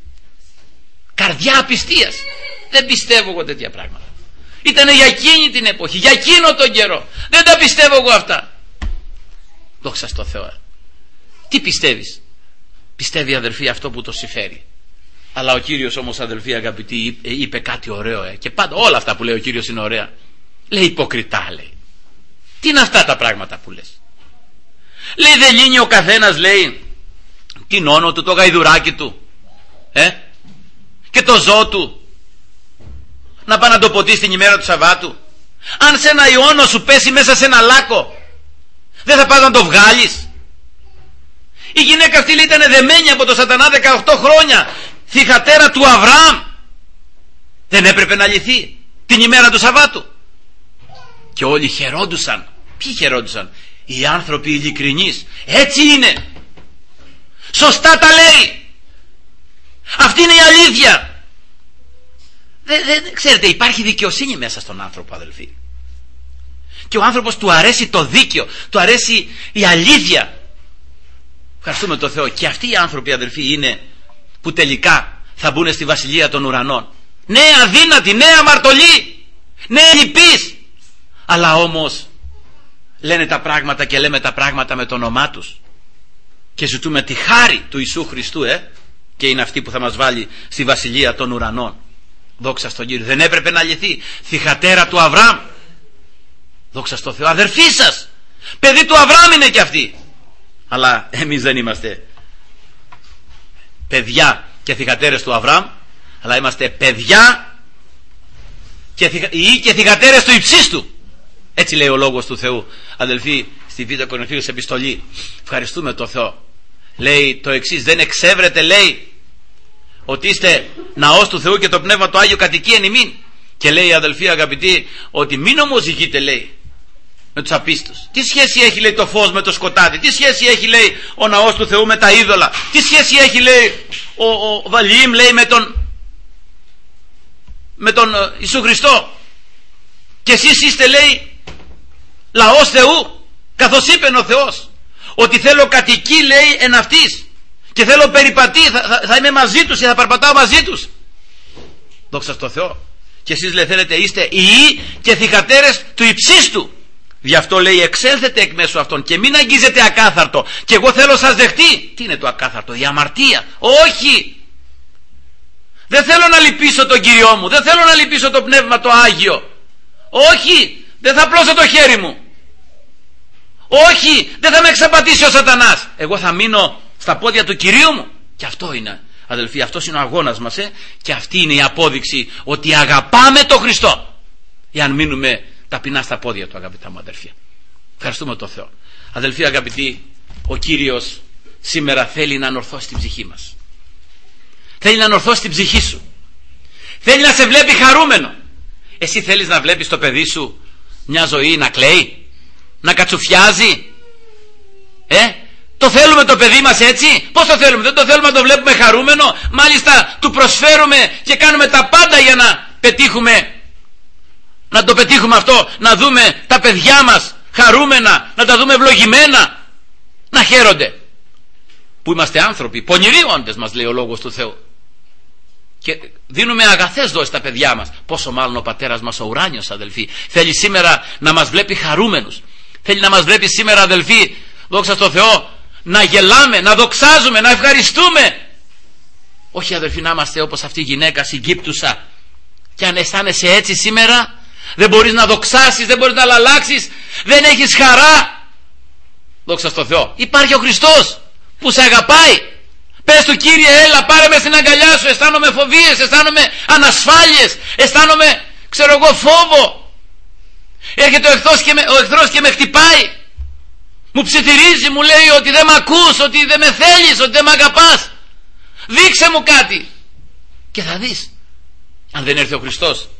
Καρδιά απιστίας. Δεν πιστεύω εγώ τέτοια πράγματα. Ήτανε για εκείνη την εποχή, για εκείνο τον καιρό. Δεν τα πιστεύω εγώ αυτά. Δόξα στο Θεό. Τι πιστεύεις? Πιστεύει, αδελφοί, αυτό που το συμφέρει. Αλλά ο Κύριος όμως, αδελφοί αγαπητοί, είπε κάτι ωραίο, ε. Και πάντα όλα αυτά που λέει ο Κύριος είναι ωραία. Λέει, υποκριτά, λέει. Τι είναι αυτά τα πράγματα που λες? Λέει, δεν λύνει ο καθένας, λέει, την όνο του, το γαϊδουράκι του, ε? Και το ζώο του, να πάει να το ποτίσει την ημέρα του Σαββάτου. Αν σε ένα ιόνο σου πέσει μέσα σε ένα λάκκο, δεν θα πας να το βγάλεις? Η γυναίκα αυτή, λέει, ήταν δεμένη από το σατανά δεκαοκτώ χρόνια, θυγατέρα του Αβραάμ. Δεν έπρεπε να λυθεί την ημέρα του Σαββάτου? Και όλοι χαιρόντουσαν. Ποιοι χαιρόντουσαν? Οι άνθρωποι ειλικρινείς. Έτσι είναι, σωστά τα λέει, αυτή είναι η αλήθεια. Δεν, δεν, ξέρετε, υπάρχει δικαιοσύνη μέσα στον άνθρωπο, αδελφοί. Και ο άνθρωπος του αρέσει το δίκαιο, του αρέσει η αλήθεια. Ευχαριστούμε τον Θεό. Και αυτοί οι άνθρωποι, αδελφοί, είναι που τελικά θα μπουν στη βασιλεία των ουρανών. Ναι, αδύνατοι, ναι, αμαρτωλοί, ναι, λυπείς, αλλά όμως λένε τα πράγματα και λέμε τα πράγματα με το όνομά τους και ζητούμε τη χάρη του Ιησού Χριστού, ε, και είναι αυτή που θα μας βάλει στη βασιλεία των ουρανών. Δόξα στον Κύριο. Δεν έπρεπε να λυθεί? Θυγατέρα του Αβραάμ. Δόξα στον Θεό. Αδερφοί σας, παιδί του Αβραάμ είναι και αυτοί. Αλλά εμείς δεν είμαστε παιδιά και θυγατέρες του Αβραάμ, αλλά είμαστε παιδιά και, θυγα... ή και θυγατέρες του υψίστου. Έτσι λέει ο λόγος του Θεού, αδελφοί, στη Β' Κορινθίους επιστολή. Ευχαριστούμε τον Θεό. Λέει το εξής: δεν εξεύρετε, λέει, ότι είστε ναός του Θεού και το Πνεύμα το Άγιο κατοικεί εν ημίν. Και λέει, αδελφοί αγαπητοί, ότι μην ομοζυγείτε, λέει, με τους απίστους. Τι σχέση έχει, λέει, το φως με το σκοτάδι? Τι σχέση έχει, λέει, ο ναός του Θεού με τα είδωλα? Τι σχέση έχει, λέει, ο, ο Βαλιήμ, λέει, με τον με τον Ιησού Χριστό? Και εσείς είστε, λέει, λαός Θεού, καθώς είπε ο Θεός ότι θέλω κατοικεί, λέει, εν αυτής, και θέλω περιπατεί, θα, θα, θα είμαι μαζί τους και θα παρπατάω μαζί τους. Δόξα στο Θεό. Και εσείς, λέει, θέλετε, είστε ιοί και θυγατέρες του υψίστου. Γι' αυτό, λέει, εξέλθετε εκ μέσω αυτών και μην αγγίζετε ακάθαρτο. Και εγώ θέλω σας δεχτεί. Τι είναι το ακάθαρτο? Η αμαρτία. Όχι. Δεν θέλω να λυπήσω τον Κύριό μου. Δεν θέλω να λυπήσω το Πνεύμα το Άγιο. Όχι. Δεν θα πλώσω το χέρι μου. Όχι. Δεν θα με εξαπατήσει ο σατανάς. Εγώ θα μείνω στα πόδια του Κυρίου μου. Και αυτό είναι, αδελφοί, αυτός είναι ο αγώνας μας, ε? Και αυτή είναι η απόδειξη ότι αγαπάμε τον Χριστό, εάν μείνουμε ταπεινά στα πόδια του, αγαπητά μου αδελφοί. Ευχαριστούμε τον Θεό. Αδελφοί αγαπητοί, ο Κύριος σήμερα θέλει να ανορθώσει την ψυχή μας. Θέλει να ανορθώσει την ψυχή σου. Θέλει να σε βλέπει χαρούμενο. Εσύ θέλεις να βλέπεις το παιδί σου μια ζωή να κλαίει, να κατσουφιάζει? Ε? Το θέλουμε το παιδί μας έτσι? Πώς το θέλουμε? Δεν το θέλουμε να το βλέπουμε χαρούμενο? Μάλιστα του προσφέρουμε και κάνουμε τα πάντα για να πετύχουμε, να το πετύχουμε αυτό, να δούμε τα παιδιά μας χαρούμενα, να τα δούμε ευλογημένα, να χαίρονται. Που είμαστε άνθρωποι, πονηροί όντες, μας λέει ο λόγος του Θεού, και δίνουμε αγαθές δόσεις στα παιδιά μας. Πόσο μάλλον ο πατέρας μας ο ουράνιος, αδελφοί, θέλει σήμερα να μας βλέπει χαρούμενους. Θέλει να μας βλέπει σήμερα, αδελφοί, δόξα στο Θεό, να γελάμε, να δοξάζουμε, να ευχαριστούμε. Όχι, αδελφοί, να είμαστε όπως αυτή η γυναίκα συγκύπτουσα. Και αν αισθάνεσαι έτσι σήμερα, δεν μπορείς να δοξάσεις, δεν μπορείς να αλλάξεις, δεν έχεις χαρά, δόξα στο Θεό, υπάρχει ο Χριστός που σε αγαπάει. Πες του: Κύριε, έλα, πάρε με στην αγκαλιά σου. Αισθάνομαι φοβίες, αισθάνομαι ανασφάλειες, αισθάνομαι, ξέρω εγώ, φόβο. Έρχεται ο εχθρός και με, ο εχθρός και με χτυπάει, μου ψιθυρίζει, μου λέει ότι δεν με ακούς, ότι δεν με θέλεις, ότι δεν με αγαπάς. Δείξε μου κάτι. Και θα δεις, αν δεν έρθει ο Χριστός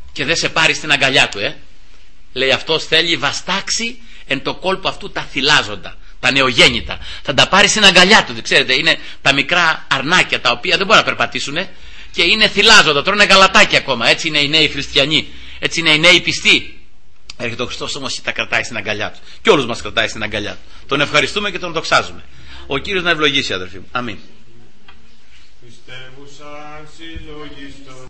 και δεν σε πάρει στην αγκαλιά του, ε. Λέει αυτός θέλει βαστάξει εν το κόλπο αυτού τα θυλάζοντα, τα νεογέννητα. Θα τα πάρει στην αγκαλιά του. Ξέρετε, είναι τα μικρά αρνάκια τα οποία δεν μπορούν να περπατήσουν και είναι θυλάζοντα, τρώνε γαλατάκια ακόμα. Έτσι είναι οι νέοι χριστιανοί, έτσι είναι οι νέοι πιστοί. Έρχεται ο Χριστός όμως, τα κρατάει στην αγκαλιά του. Και όλους μας κρατάει στην αγκαλιά του. Τον ευχαριστούμε και τον δοξάζουμε. Ο Κύριος να ευλογήσει, αδερφοί μου. Αμήν.